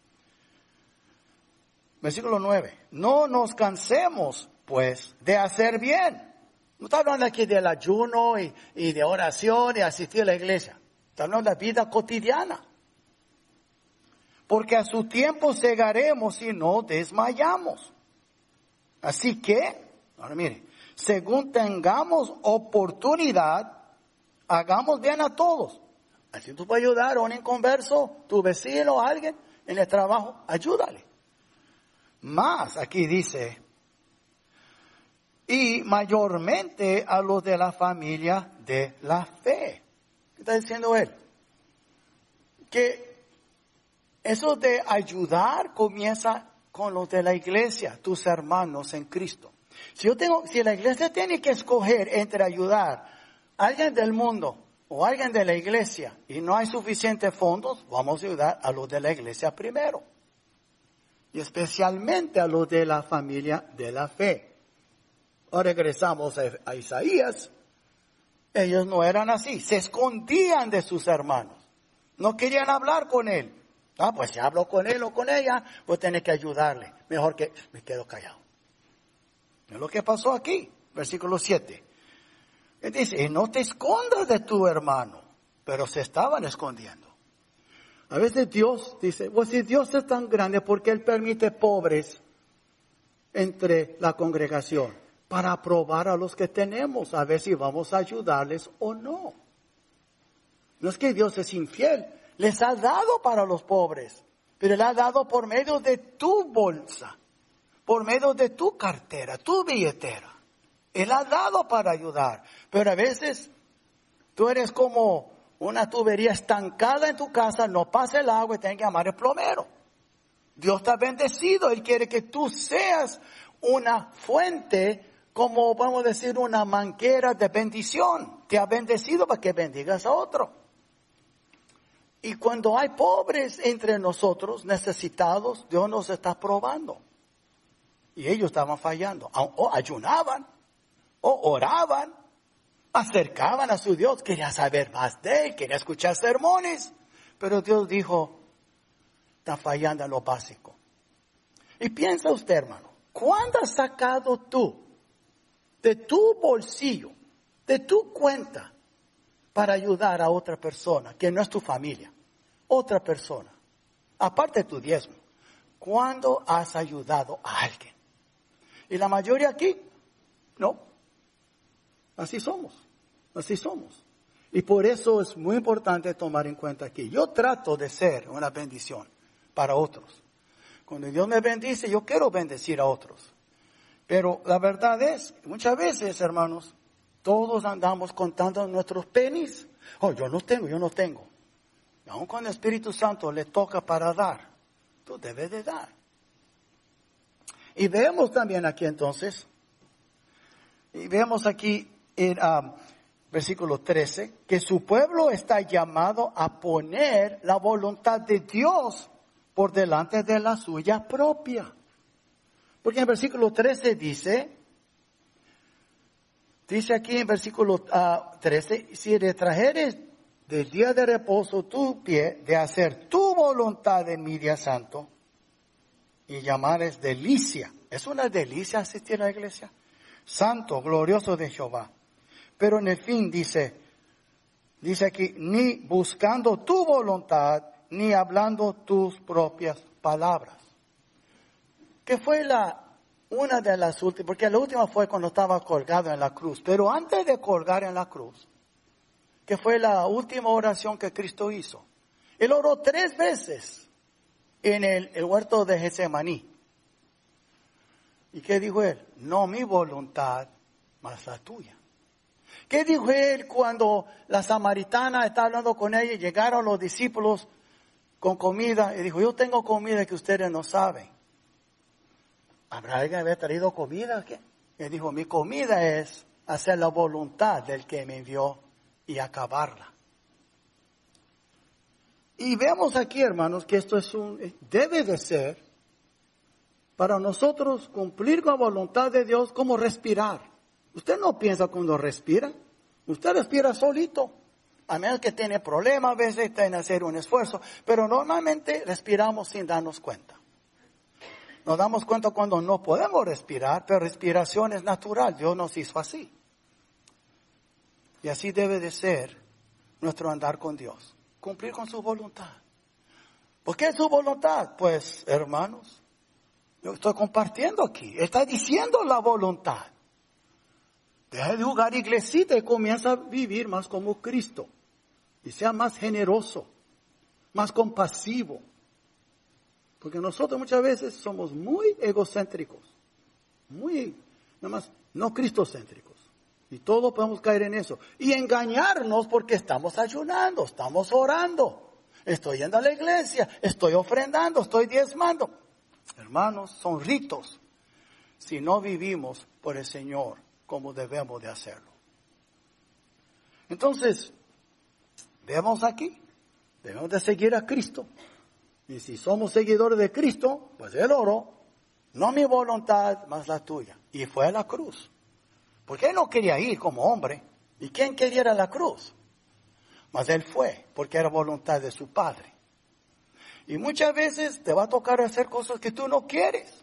Versículo nueve, no nos cansemos pues de hacer bien. No está hablando aquí del ayuno y, y de oración y asistir a la iglesia. Está hablando de la vida cotidiana. Porque a su tiempo segaremos y no desmayamos. Así que, ahora mire, según tengamos oportunidad, hagamos bien a todos. Así tú puedes ayudar a un inconverso, tu vecino, a alguien en el trabajo, ayúdale. Más, aquí dice, y mayormente a los de la familia de la fe. ¿Qué está diciendo él? Que eso de ayudar comienza con los de la iglesia, tus hermanos en Cristo. Si yo tengo, si la iglesia tiene que escoger entre ayudar a alguien del mundo o a alguien de la iglesia y no hay suficientes fondos, vamos a ayudar a los de la iglesia primero. Y especialmente a los de la familia de la fe. Ahora regresamos a, a Isaías. Ellos no eran así, se escondían de sus hermanos. No querían hablar con él. Ah, pues si hablo con él o con ella, pues tiene que ayudarle. Mejor que me quedo callado. Es lo que pasó aquí, versículo siete. Él dice, no te escondas de tu hermano, pero se estaban escondiendo. A veces Dios dice, pues si Dios es tan grande, ¿por qué Él permite pobres entre la congregación? Para probar a los que tenemos, a ver si vamos a ayudarles o no. No es que Dios es infiel, les ha dado para los pobres, pero le ha dado por medio de tu bolsa, por medio de tu cartera, tu billetera. Él ha dado para ayudar, pero a veces tú eres como una tubería estancada en tu casa, no pasa el agua y tienes que llamar al plomero. Dios te ha bendecido, Él quiere que tú seas una fuente, como vamos a decir, una manguera de bendición. Te ha bendecido para que bendigas a otro. Y cuando hay pobres entre nosotros, necesitados, Dios nos está probando. Y ellos estaban fallando. O ayunaban, o oraban, acercaban a su Dios, querían saber más de Él, querían escuchar sermones. Pero Dios dijo, está fallando en lo básico. Y piensa usted, hermano, ¿cuándo has sacado tú de tu bolsillo, de tu cuenta, para ayudar a otra persona, que no es tu familia, otra persona, aparte de tu diezmo? ¿Cuándo has ayudado a alguien? Y la mayoría aquí, no. Así somos, así somos. Y por eso es muy importante tomar en cuenta aquí. Yo trato de ser una bendición para otros. Cuando Dios me bendice, yo quiero bendecir a otros. Pero la verdad es, muchas veces, hermanos, todos andamos contando nuestros pennies. Oh, yo no tengo, yo no tengo. Y aun cuando el Espíritu Santo le toca para dar, tú debes de dar. Y vemos también aquí entonces, y vemos aquí en um, versículo trece, que su pueblo está llamado a poner la voluntad de Dios por delante de la suya propia. Porque en versículo trece dice, dice aquí en versículo uh, trece, si retrajeres del día de reposo tu pie de hacer tu voluntad en mi día santo, y llamares delicia. ¿Es una delicia asistir a la iglesia? Santo, glorioso de Jehová. Pero en el fin dice, dice aquí, ni buscando tu voluntad, ni hablando tus propias palabras. Que fue la, una de las últimas, porque la última fue cuando estaba colgado en la cruz. Pero antes de colgar en la cruz, que fue la última oración que Cristo hizo. Él oró tres veces en el, el huerto de Getsemaní. ¿Y qué dijo él? No mi voluntad, mas la tuya. ¿Qué dijo él cuando la samaritana estaba hablando con ella y llegaron los discípulos con comida? Y dijo, yo tengo comida que ustedes no saben. ¿Habrá alguien haber traído comida? ¿Qué? Y dijo, mi comida es hacer la voluntad del que me envió y acabarla. Y vemos aquí, hermanos, que esto es un, debe de ser para nosotros cumplir con la voluntad de Dios como respirar. Usted no piensa cuando respira, usted respira solito, a menos que tiene problemas, a veces tiene que hacer un esfuerzo, pero normalmente respiramos sin darnos cuenta. Nos damos cuenta cuando no podemos respirar, pero respiración es natural, Dios nos hizo así. Y así debe de ser nuestro andar con Dios, cumplir con su voluntad. ¿Por qué su voluntad? Pues, hermanos, yo estoy compartiendo aquí, está diciendo la voluntad. Deja de jugar iglesita y comienza a vivir más como Cristo. Y sea más generoso, más compasivo. Porque nosotros muchas veces somos muy egocéntricos, muy, nada más, no cristocéntricos. Y todos podemos caer en eso. Y engañarnos porque estamos ayunando, estamos orando. Estoy yendo a la iglesia, estoy ofrendando, estoy diezmando. Hermanos, son ritos si no vivimos por el Señor como debemos de hacerlo. Entonces, vemos aquí, debemos de seguir a Cristo. Y si somos seguidores de Cristo, pues Él oró, no mi voluntad, más la tuya. Y fue a la cruz. Porque Él no quería ir como hombre. ¿Y quién quería ir a la cruz? Mas Él fue, porque era voluntad de su Padre. Y muchas veces te va a tocar hacer cosas que tú no quieres.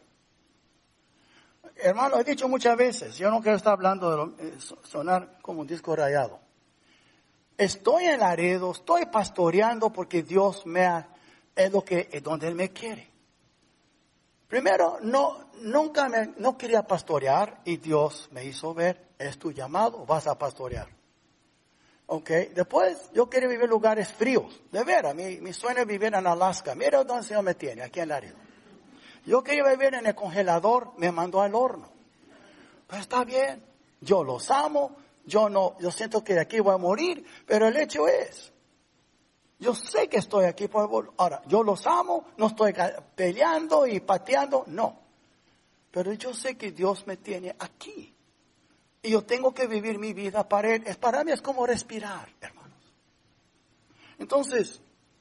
Hermano, he dicho muchas veces, yo no quiero estar hablando de lo, eh, sonar como un disco rayado. Estoy en Laredo, estoy pastoreando porque Dios me ha, es lo que, es donde Él me quiere. Primero, no, nunca me, no quería pastorear y Dios me hizo ver, es tu llamado, vas a pastorear. Ok, después yo quería vivir en lugares fríos, de veras, mi, mi sueño es vivir en Alaska, mira dónde el Señor me tiene, aquí en Laredo. Yo quería vivir en el congelador, me mandó al horno. Pero está bien, yo los amo, yo no, yo siento que de aquí voy a morir, pero el hecho es, yo sé que estoy aquí por, ahora, yo los amo, no estoy peleando y pateando, no. Pero yo sé que Dios me tiene aquí. Y yo tengo que vivir mi vida para Él. Es, para mí es como respirar, hermanos. Entonces,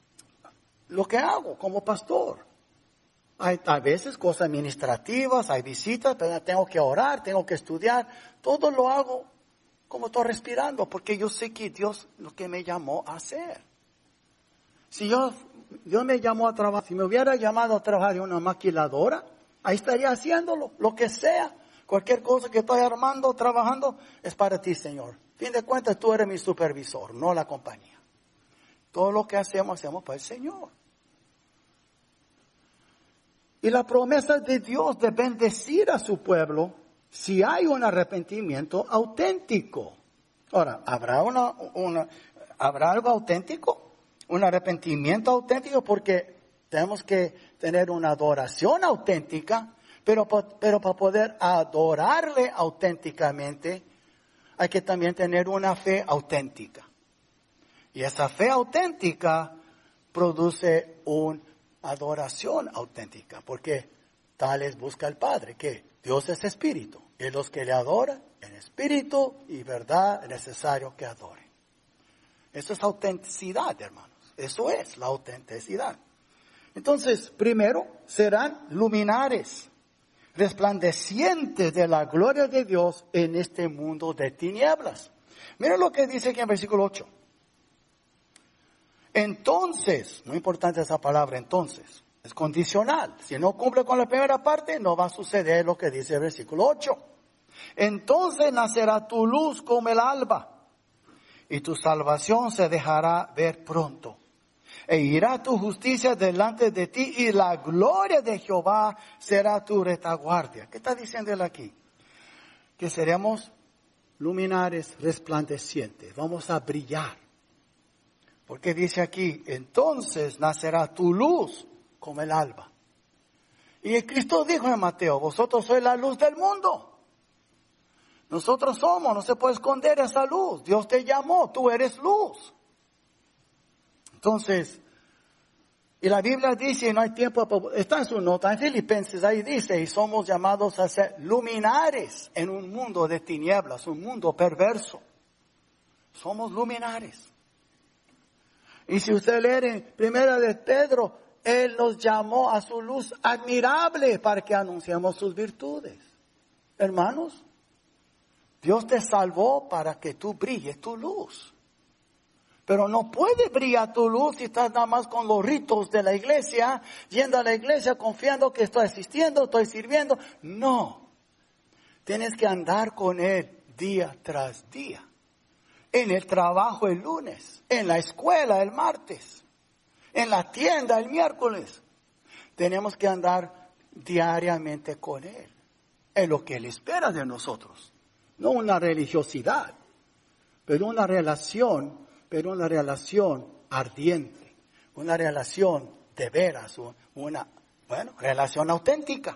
lo que hago como pastor, hay a veces cosas administrativas, hay visitas, pero tengo que orar, tengo que estudiar. Todo lo hago como estoy respirando, porque yo sé que Dios lo que me llamó a hacer. Si yo, Dios me llamó a trabajar, si me hubiera llamado a trabajar en una maquiladora, ahí estaría haciéndolo, lo que sea. Cualquier cosa que estoy armando, trabajando, es para ti, Señor. Fin de cuentas, tú eres mi supervisor, no la compañía. Todo lo que hacemos, hacemos para el Señor. Y la promesa de Dios de bendecir a su pueblo si hay un arrepentimiento auténtico. Ahora, ¿habrá, una, una, ¿habrá algo auténtico? Un arrepentimiento auténtico, porque tenemos que tener una adoración auténtica, pero, pero para poder adorarle auténticamente hay que también tener una fe auténtica. Y esa fe auténtica produce una adoración auténtica, porque tales busca el Padre, que Dios es espíritu, y los que le adoran en espíritu y verdad es necesario que adoren. Eso es autenticidad, hermanos. Eso es la autenticidad. Entonces, primero, serán luminares, resplandecientes de la gloria de Dios en este mundo de tinieblas. Miren lo que dice aquí en versículo ocho. Entonces, muy importante esa palabra entonces, es condicional. Si no cumple con la primera parte, no va a suceder lo que dice el versículo ocho. Entonces nacerá tu luz como el alba, y tu salvación se dejará ver pronto. E irá tu justicia delante de ti, y la gloria de Jehová será tu retaguardia. ¿Qué está diciendo él aquí? Que seremos luminares resplandecientes, vamos a brillar. Porque dice aquí, entonces nacerá tu luz como el alba. Y el Cristo dijo en Mateo, vosotros sois la luz del mundo. Nosotros somos, no se puede esconder esa luz. Dios te llamó, tú eres luz. Entonces, y la Biblia dice, y no hay tiempo, está en su nota, en Filipenses ahí dice, y somos llamados a ser luminares en un mundo de tinieblas, un mundo perverso. Somos luminares. Y si usted lee en Primera de Pedro, Él nos llamó a su luz admirable para que anunciemos sus virtudes. Hermanos, Dios te salvó para que tú brilles tu luz. Pero no puede brillar tu luz si estás nada más con los ritos de la iglesia, yendo a la iglesia confiando que estoy asistiendo, estoy sirviendo. No. Tienes que andar con Él día tras día. En el trabajo el lunes, en la escuela el martes, en la tienda el miércoles. Tenemos que andar diariamente con Él. Es lo que Él espera de nosotros. No una religiosidad, pero una relación, pero una relación ardiente, una relación de veras, una, bueno, relación auténtica.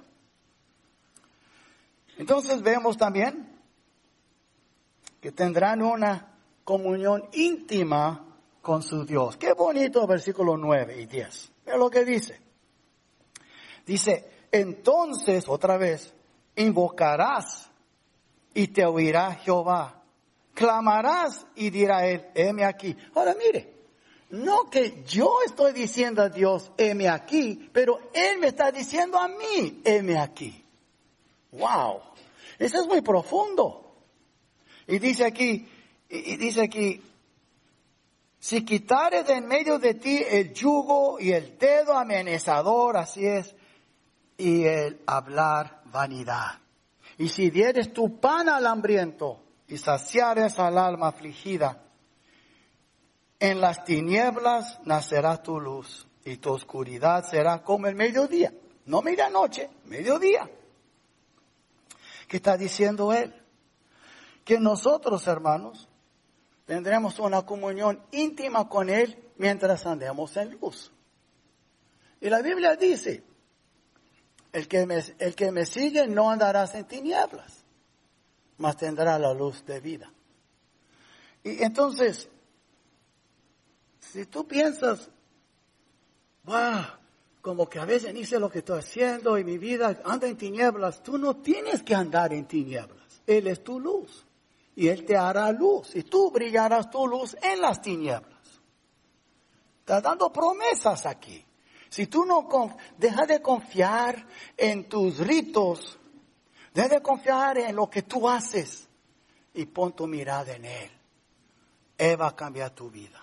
Entonces vemos también que tendrán una comunión íntima con su Dios. Qué bonito versículo nueve y diez. Mira lo que dice. Dice, entonces, otra vez, invocarás y te oirá Jehová. Clamarás y dirá él, heme aquí. Ahora mire, no que yo estoy diciendo a Dios, heme aquí, pero Él me está diciendo a mí, heme aquí. Wow, eso es muy profundo. Y dice aquí, y dice aquí, si quitares de en medio de ti el yugo y el dedo amenazador, así es, y el hablar vanidad. Y si dieres tu pan al hambriento y saciares al alma afligida, en las tinieblas nacerá tu luz y tu oscuridad será como el mediodía. No medianoche, mediodía. ¿Qué está diciendo él? Que nosotros, hermanos, tendremos una comunión íntima con Él mientras andemos en luz. Y la Biblia dice, el que me, el que me sigue no andará en tinieblas, mas tendrá la luz de vida. Y entonces, si tú piensas, wow, como que a veces ni sé lo que estoy haciendo y mi vida anda en tinieblas, tú no tienes que andar en tinieblas. Él es tu luz. Y Él te hará luz, y tú brillarás tu luz en las tinieblas. Está dando promesas aquí. Si tú no dejas de confiar en tus ritos, deja de confiar en lo que tú haces, y pon tu mirada en Él. Él va a cambiar tu vida.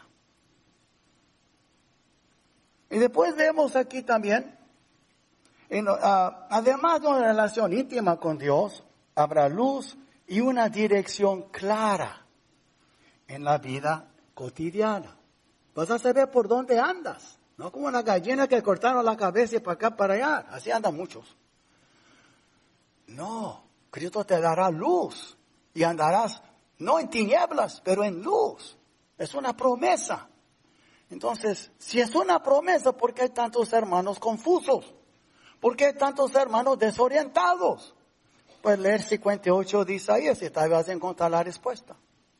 Y después vemos aquí también, en, uh, además de una relación íntima con Dios, habrá luz y una dirección clara en la vida cotidiana. Vas a saber por dónde andas. No como una gallina que cortaron la cabeza y para acá, para allá. Así andan muchos. No, Cristo te dará luz. Y andarás, no en tinieblas, pero en luz. Es una promesa. Entonces, si es una promesa, ¿por qué hay tantos hermanos confusos? ¿Por qué hay tantos hermanos desorientados? Pues leer cincuenta y ocho de Isaías y tal vez vas a encontrar la respuesta.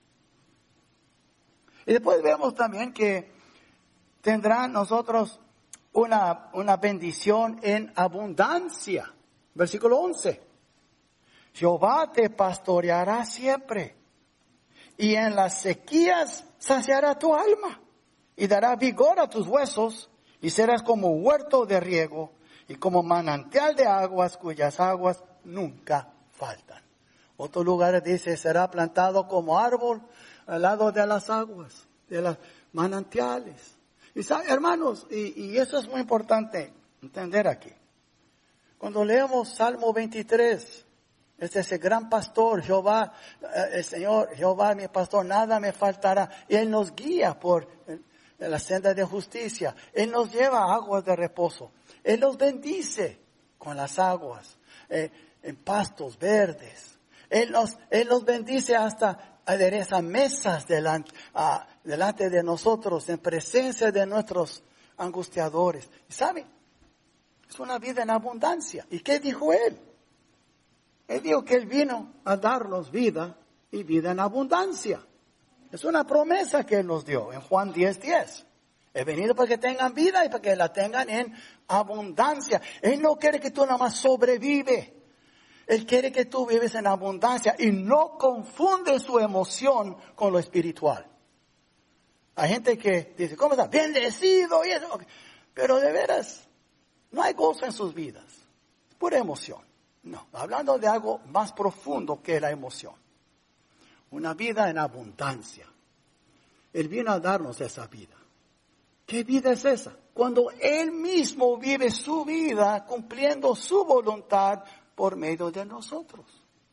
Y después vemos también que tendrán nosotros una, una bendición en abundancia. Versículo once. Jehová te pastoreará siempre, y en las sequías saciará tu alma, y dará vigor a tus huesos, y serás como huerto de riego, y como manantial de aguas cuyas aguas nunca faltan. Otro lugar dice, será plantado como árbol al lado de las aguas, de las manantiales. Y hermanos, y, y eso es muy importante entender aquí. Cuando leemos Salmo veintitrés, Es ese gran pastor, Jehová, el Señor, Jehová mi pastor, nada me faltará. Y Él nos guía por la senda de justicia. Él nos lleva a aguas de reposo. Él nos bendice con las aguas, eh, en pastos verdes. Él nos, Él nos bendice hasta adereza mesas delante, uh, delante de nosotros, en presencia de nuestros angustiadores. ¿Sabe? Es una vida en abundancia. ¿Y qué dijo Él? Él dijo que Él vino a darnos vida y vida en abundancia. Es una promesa que Él nos dio en Juan diez diez. He venido para que tengan vida y para que la tengan en abundancia. Él no quiere que tú nada más sobrevives. Él quiere que tú vives en abundancia y no confunde su emoción con lo espiritual. Hay gente que dice, ¿cómo está? Bendecido y eso. Pero de veras, no hay gozo en sus vidas. Es pura emoción. No, hablando de algo más profundo que la emoción. Una vida en abundancia. Él vino a darnos esa vida. ¿Qué vida es esa? Cuando Él mismo vive su vida cumpliendo su voluntad por medio de nosotros.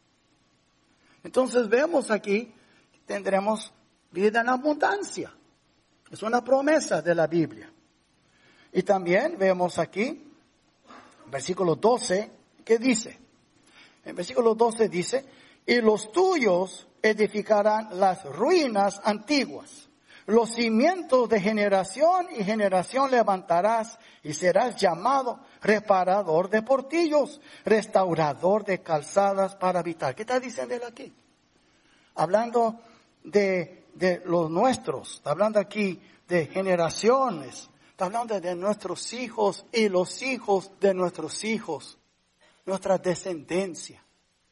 Entonces vemos aquí que tendremos vida en abundancia. Es una promesa de la Biblia. Y también vemos aquí, versículo doce, que dice, en versículo doce dice, y los tuyos edificarán las ruinas antiguas. Los cimientos de generación y generación levantarás y serás llamado reparador de portillos, restaurador de calzadas para habitar. ¿Qué está diciendo él aquí? Hablando de, de los nuestros, está hablando aquí de generaciones, está hablando de nuestros hijos y los hijos de nuestros hijos, nuestra descendencia.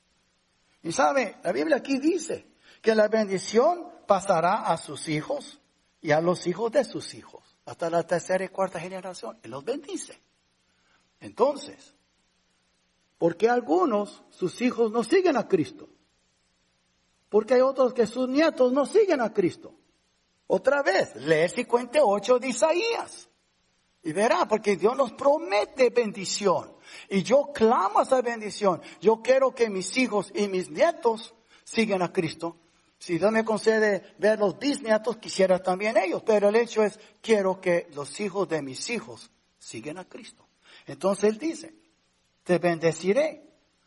Y sabe, la Biblia aquí dice que la bendición pasará a sus hijos y a los hijos de sus hijos, hasta la tercera y cuarta generación. Él los bendice. Entonces, ¿por qué algunos, sus hijos, no siguen a Cristo? Porque hay otros que sus nietos no siguen a Cristo. Otra vez, lee cincuenta y ocho de Isaías. Y verá, porque Dios nos promete bendición. Y yo clamo esa bendición. Yo quiero que mis hijos y mis nietos sigan a Cristo. Si Dios me concede ver los bisnietos, quisiera también ellos. Pero el hecho es, quiero que los hijos de mis hijos sigan a Cristo. Entonces Él dice, te bendeciré.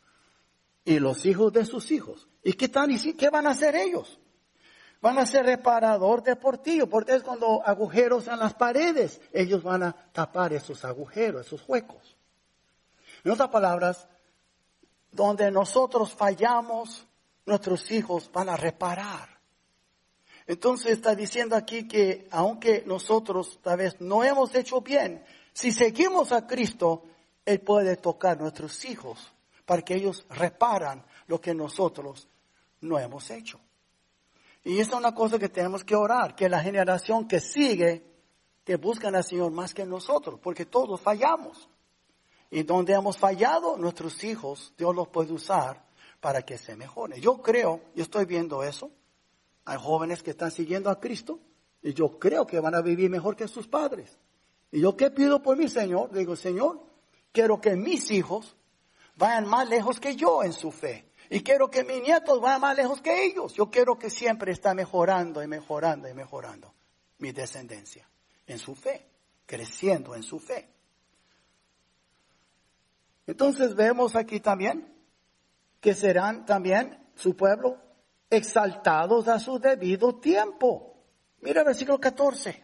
Y los hijos de sus hijos. ¿Y qué están diciendo? ¿Qué van a hacer ellos? Van a ser reparador de portillo, porque es cuando agujeros en las paredes, ellos van a tapar esos agujeros, esos huecos. En otras palabras, donde nosotros fallamos, nuestros hijos van a reparar. Entonces está diciendo aquí que aunque nosotros tal vez no hemos hecho bien, si seguimos a Cristo, Él puede tocar a nuestros hijos para que ellos reparan lo que nosotros no hemos hecho. Y esa es una cosa que tenemos que orar, que la generación que sigue, que buscan al Señor más que nosotros, porque todos fallamos. Y donde hemos fallado, nuestros hijos, Dios los puede usar para que se mejoren. Yo creo, yo estoy viendo eso, hay jóvenes que están siguiendo a Cristo, y yo creo que van a vivir mejor que sus padres. Y yo qué pido por mi Señor, digo, Señor, quiero que mis hijos vayan más lejos que yo en su fe. Y quiero que mis nietos vayan más lejos que ellos. Yo quiero que siempre está mejorando y mejorando y mejorando mi descendencia en su fe, creciendo en su fe. Entonces vemos aquí también que serán también su pueblo exaltados a su debido tiempo. Mira el versículo catorce.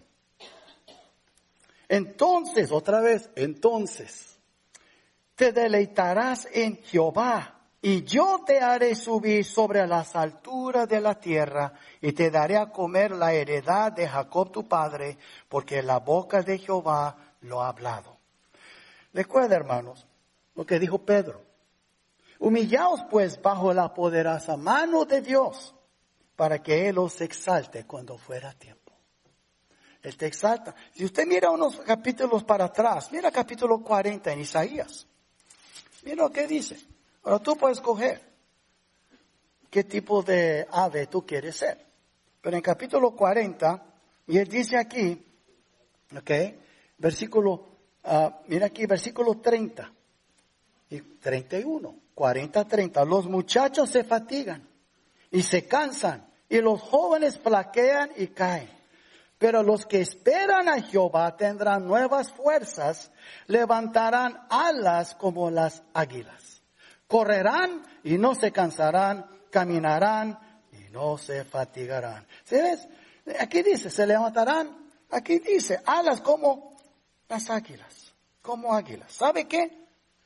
Entonces, otra vez, entonces, te deleitarás en Jehová. Y yo te haré subir sobre las alturas de la tierra, y te daré a comer la heredad de Jacob tu padre, porque la boca de Jehová lo ha hablado. Recuerda, hermanos, lo que dijo Pedro. Humillaos pues bajo la poderosa mano de Dios, para que Él os exalte cuando fuera tiempo. Él te exalta. Si usted mira unos capítulos para atrás, mira capítulo cuarenta en Isaías. Mira lo que dice. Ahora tú puedes escoger qué tipo de ave tú quieres ser. Pero en capítulo cuarenta, y él dice aquí, ok, versículo, uh, mira aquí, versículo treinta y treinta y uno. cuarenta treinta, los muchachos se fatigan y se cansan, y los jóvenes flaquean y caen. Pero los que esperan a Jehová tendrán nuevas fuerzas, levantarán alas como las águilas. Correrán y no se cansarán, caminarán y no se fatigarán. ¿Sí ves? Aquí dice, se levantarán. Aquí dice, alas como las águilas, como águilas. ¿Sabe qué?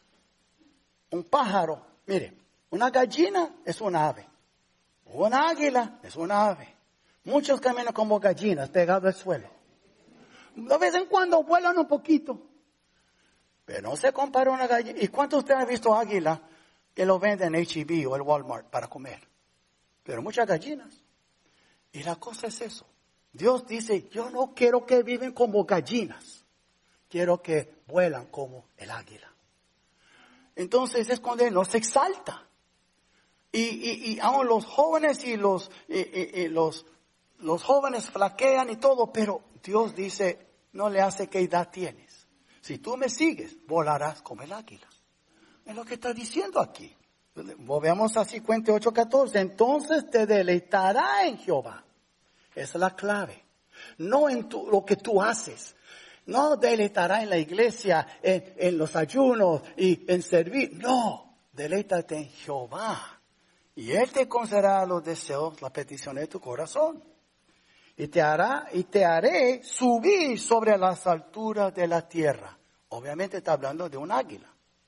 Un pájaro, mire, una gallina es una ave. Una águila es una ave. Muchos caminan como gallinas pegados al suelo. De vez en cuando vuelan un poquito. Pero no se compara una gallina. ¿Y cuántos de ustedes han visto águila que lo venden en H E B o el Walmart para comer? Pero muchas gallinas. Y la cosa es eso. Dios dice, yo no quiero que viven como gallinas. Quiero que vuelan como el águila. Entonces es cuando Él nos exalta. Y, y, y aún los jóvenes y los, y, y, y los, los jóvenes flaquean y todo, pero Dios dice, no le hace qué edad tienes. Si tú me sigues, volarás como el águila. Es lo que está diciendo aquí. Volvemos a cincuenta y ocho catorce. Entonces te deleitará en Jehová. Esa es la clave. No en tu, lo que tú haces. No deleitará en la iglesia, en, en los ayunos y en servir. No, deleítate en Jehová. Y Él te concederá los deseos, las peticiones de tu corazón. Y te hará, y te haré subir sobre las alturas de la tierra. Obviamente está hablando de un águila.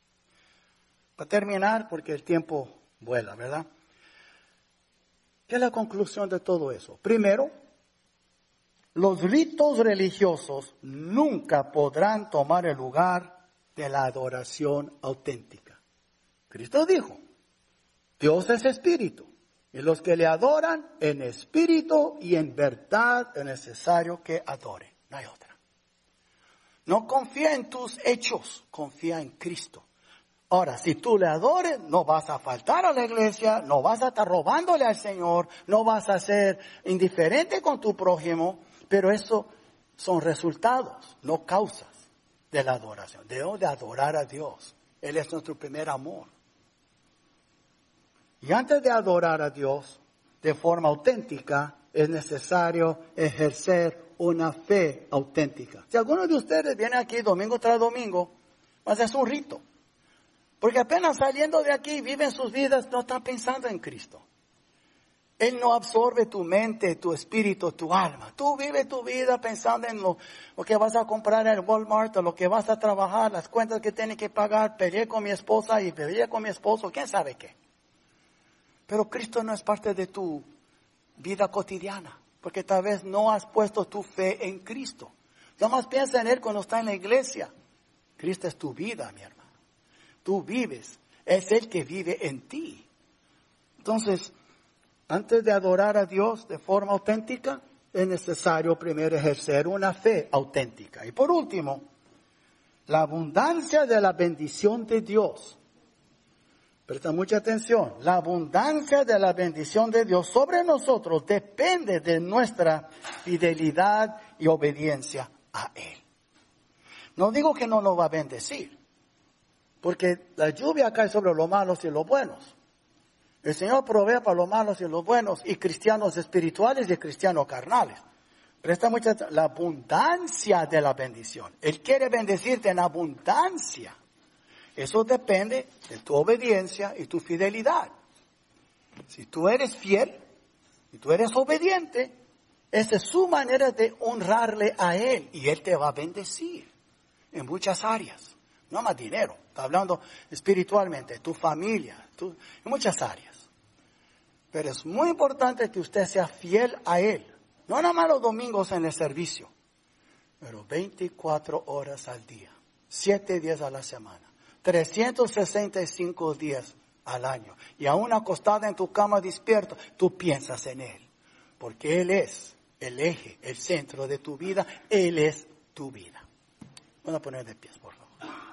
Para terminar, porque el tiempo vuela, ¿verdad? ¿Qué es la conclusión de todo eso? Primero, los ritos religiosos nunca podrán tomar el lugar de la adoración auténtica. Cristo dijo, Dios es espíritu, y los que le adoran en espíritu y en verdad es necesario que adoren. No hay otra. No confía en tus hechos, confía en Cristo. Ahora, si tú le adores, no vas a faltar a la iglesia, no vas a estar robándole al Señor, no vas a ser indiferente con tu prójimo, pero eso son resultados, no causas de la adoración. Debemos de adorar a Dios. Él es nuestro primer amor. Y antes de adorar a Dios de forma auténtica, es necesario ejercer una fe auténtica. Si alguno de ustedes viene aquí domingo tras domingo, pues es un rito. Porque apenas saliendo de aquí, viven sus vidas, no están pensando en Cristo. Él no absorbe tu mente, tu espíritu, tu alma. Tú vives tu vida pensando en lo, lo que vas a comprar en el Walmart, o lo que vas a trabajar, las cuentas que tienes que pagar, peleé con mi esposa y peleé con mi esposo, quién sabe qué. Pero Cristo no es parte de tu vida cotidiana, porque tal vez no has puesto tu fe en Cristo. Nomás piensa en Él cuando está en la iglesia. Cristo es tu vida, mi hermano. Tú vives, es Él que vive en ti. Entonces, antes de adorar a Dios de forma auténtica, es necesario primero ejercer una fe auténtica. Y por último, la abundancia de la bendición de Dios. Presta mucha atención. La abundancia de la bendición de Dios sobre nosotros depende de nuestra fidelidad y obediencia a Él. No digo que no nos va a bendecir, porque la lluvia cae sobre los malos y los buenos. El Señor provee para los malos y los buenos, y cristianos espirituales y cristianos carnales. Presta mucha atención. La abundancia de la bendición. Él quiere bendecirte en abundancia. Eso depende de tu obediencia y tu fidelidad. Si tú eres fiel y tú eres obediente, esa es su manera de honrarle a Él, y Él te va a bendecir en muchas áreas. No más dinero, está hablando espiritualmente, tu familia, tu, en muchas áreas. Pero es muy importante que usted sea fiel a Él. No nada más los domingos en el servicio, pero veinticuatro horas al día, siete días a la semana, trescientos sesenta y cinco días al año. Y aún acostada en tu cama despierto, tú piensas en Él. Porque Él es el eje, el centro de tu vida. Él es tu vida. Vamos a poner de pies, por favor.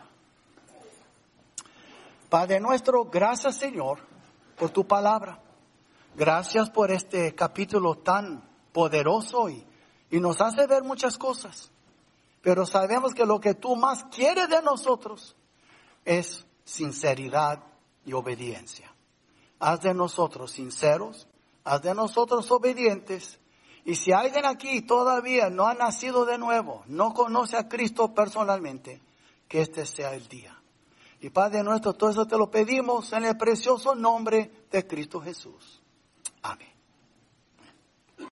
Padre nuestro, gracias, Señor, por tu palabra. Gracias por este capítulo tan poderoso y, y nos hace ver muchas cosas. Pero sabemos que lo que tú más quieres de nosotros es sinceridad y obediencia. Haz de nosotros sinceros, haz de nosotros obedientes. Y si alguien aquí todavía no ha nacido de nuevo, no conoce a Cristo personalmente, que este sea el día. Y Padre nuestro, todo eso te lo pedimos en el precioso nombre de Cristo Jesús. Amén.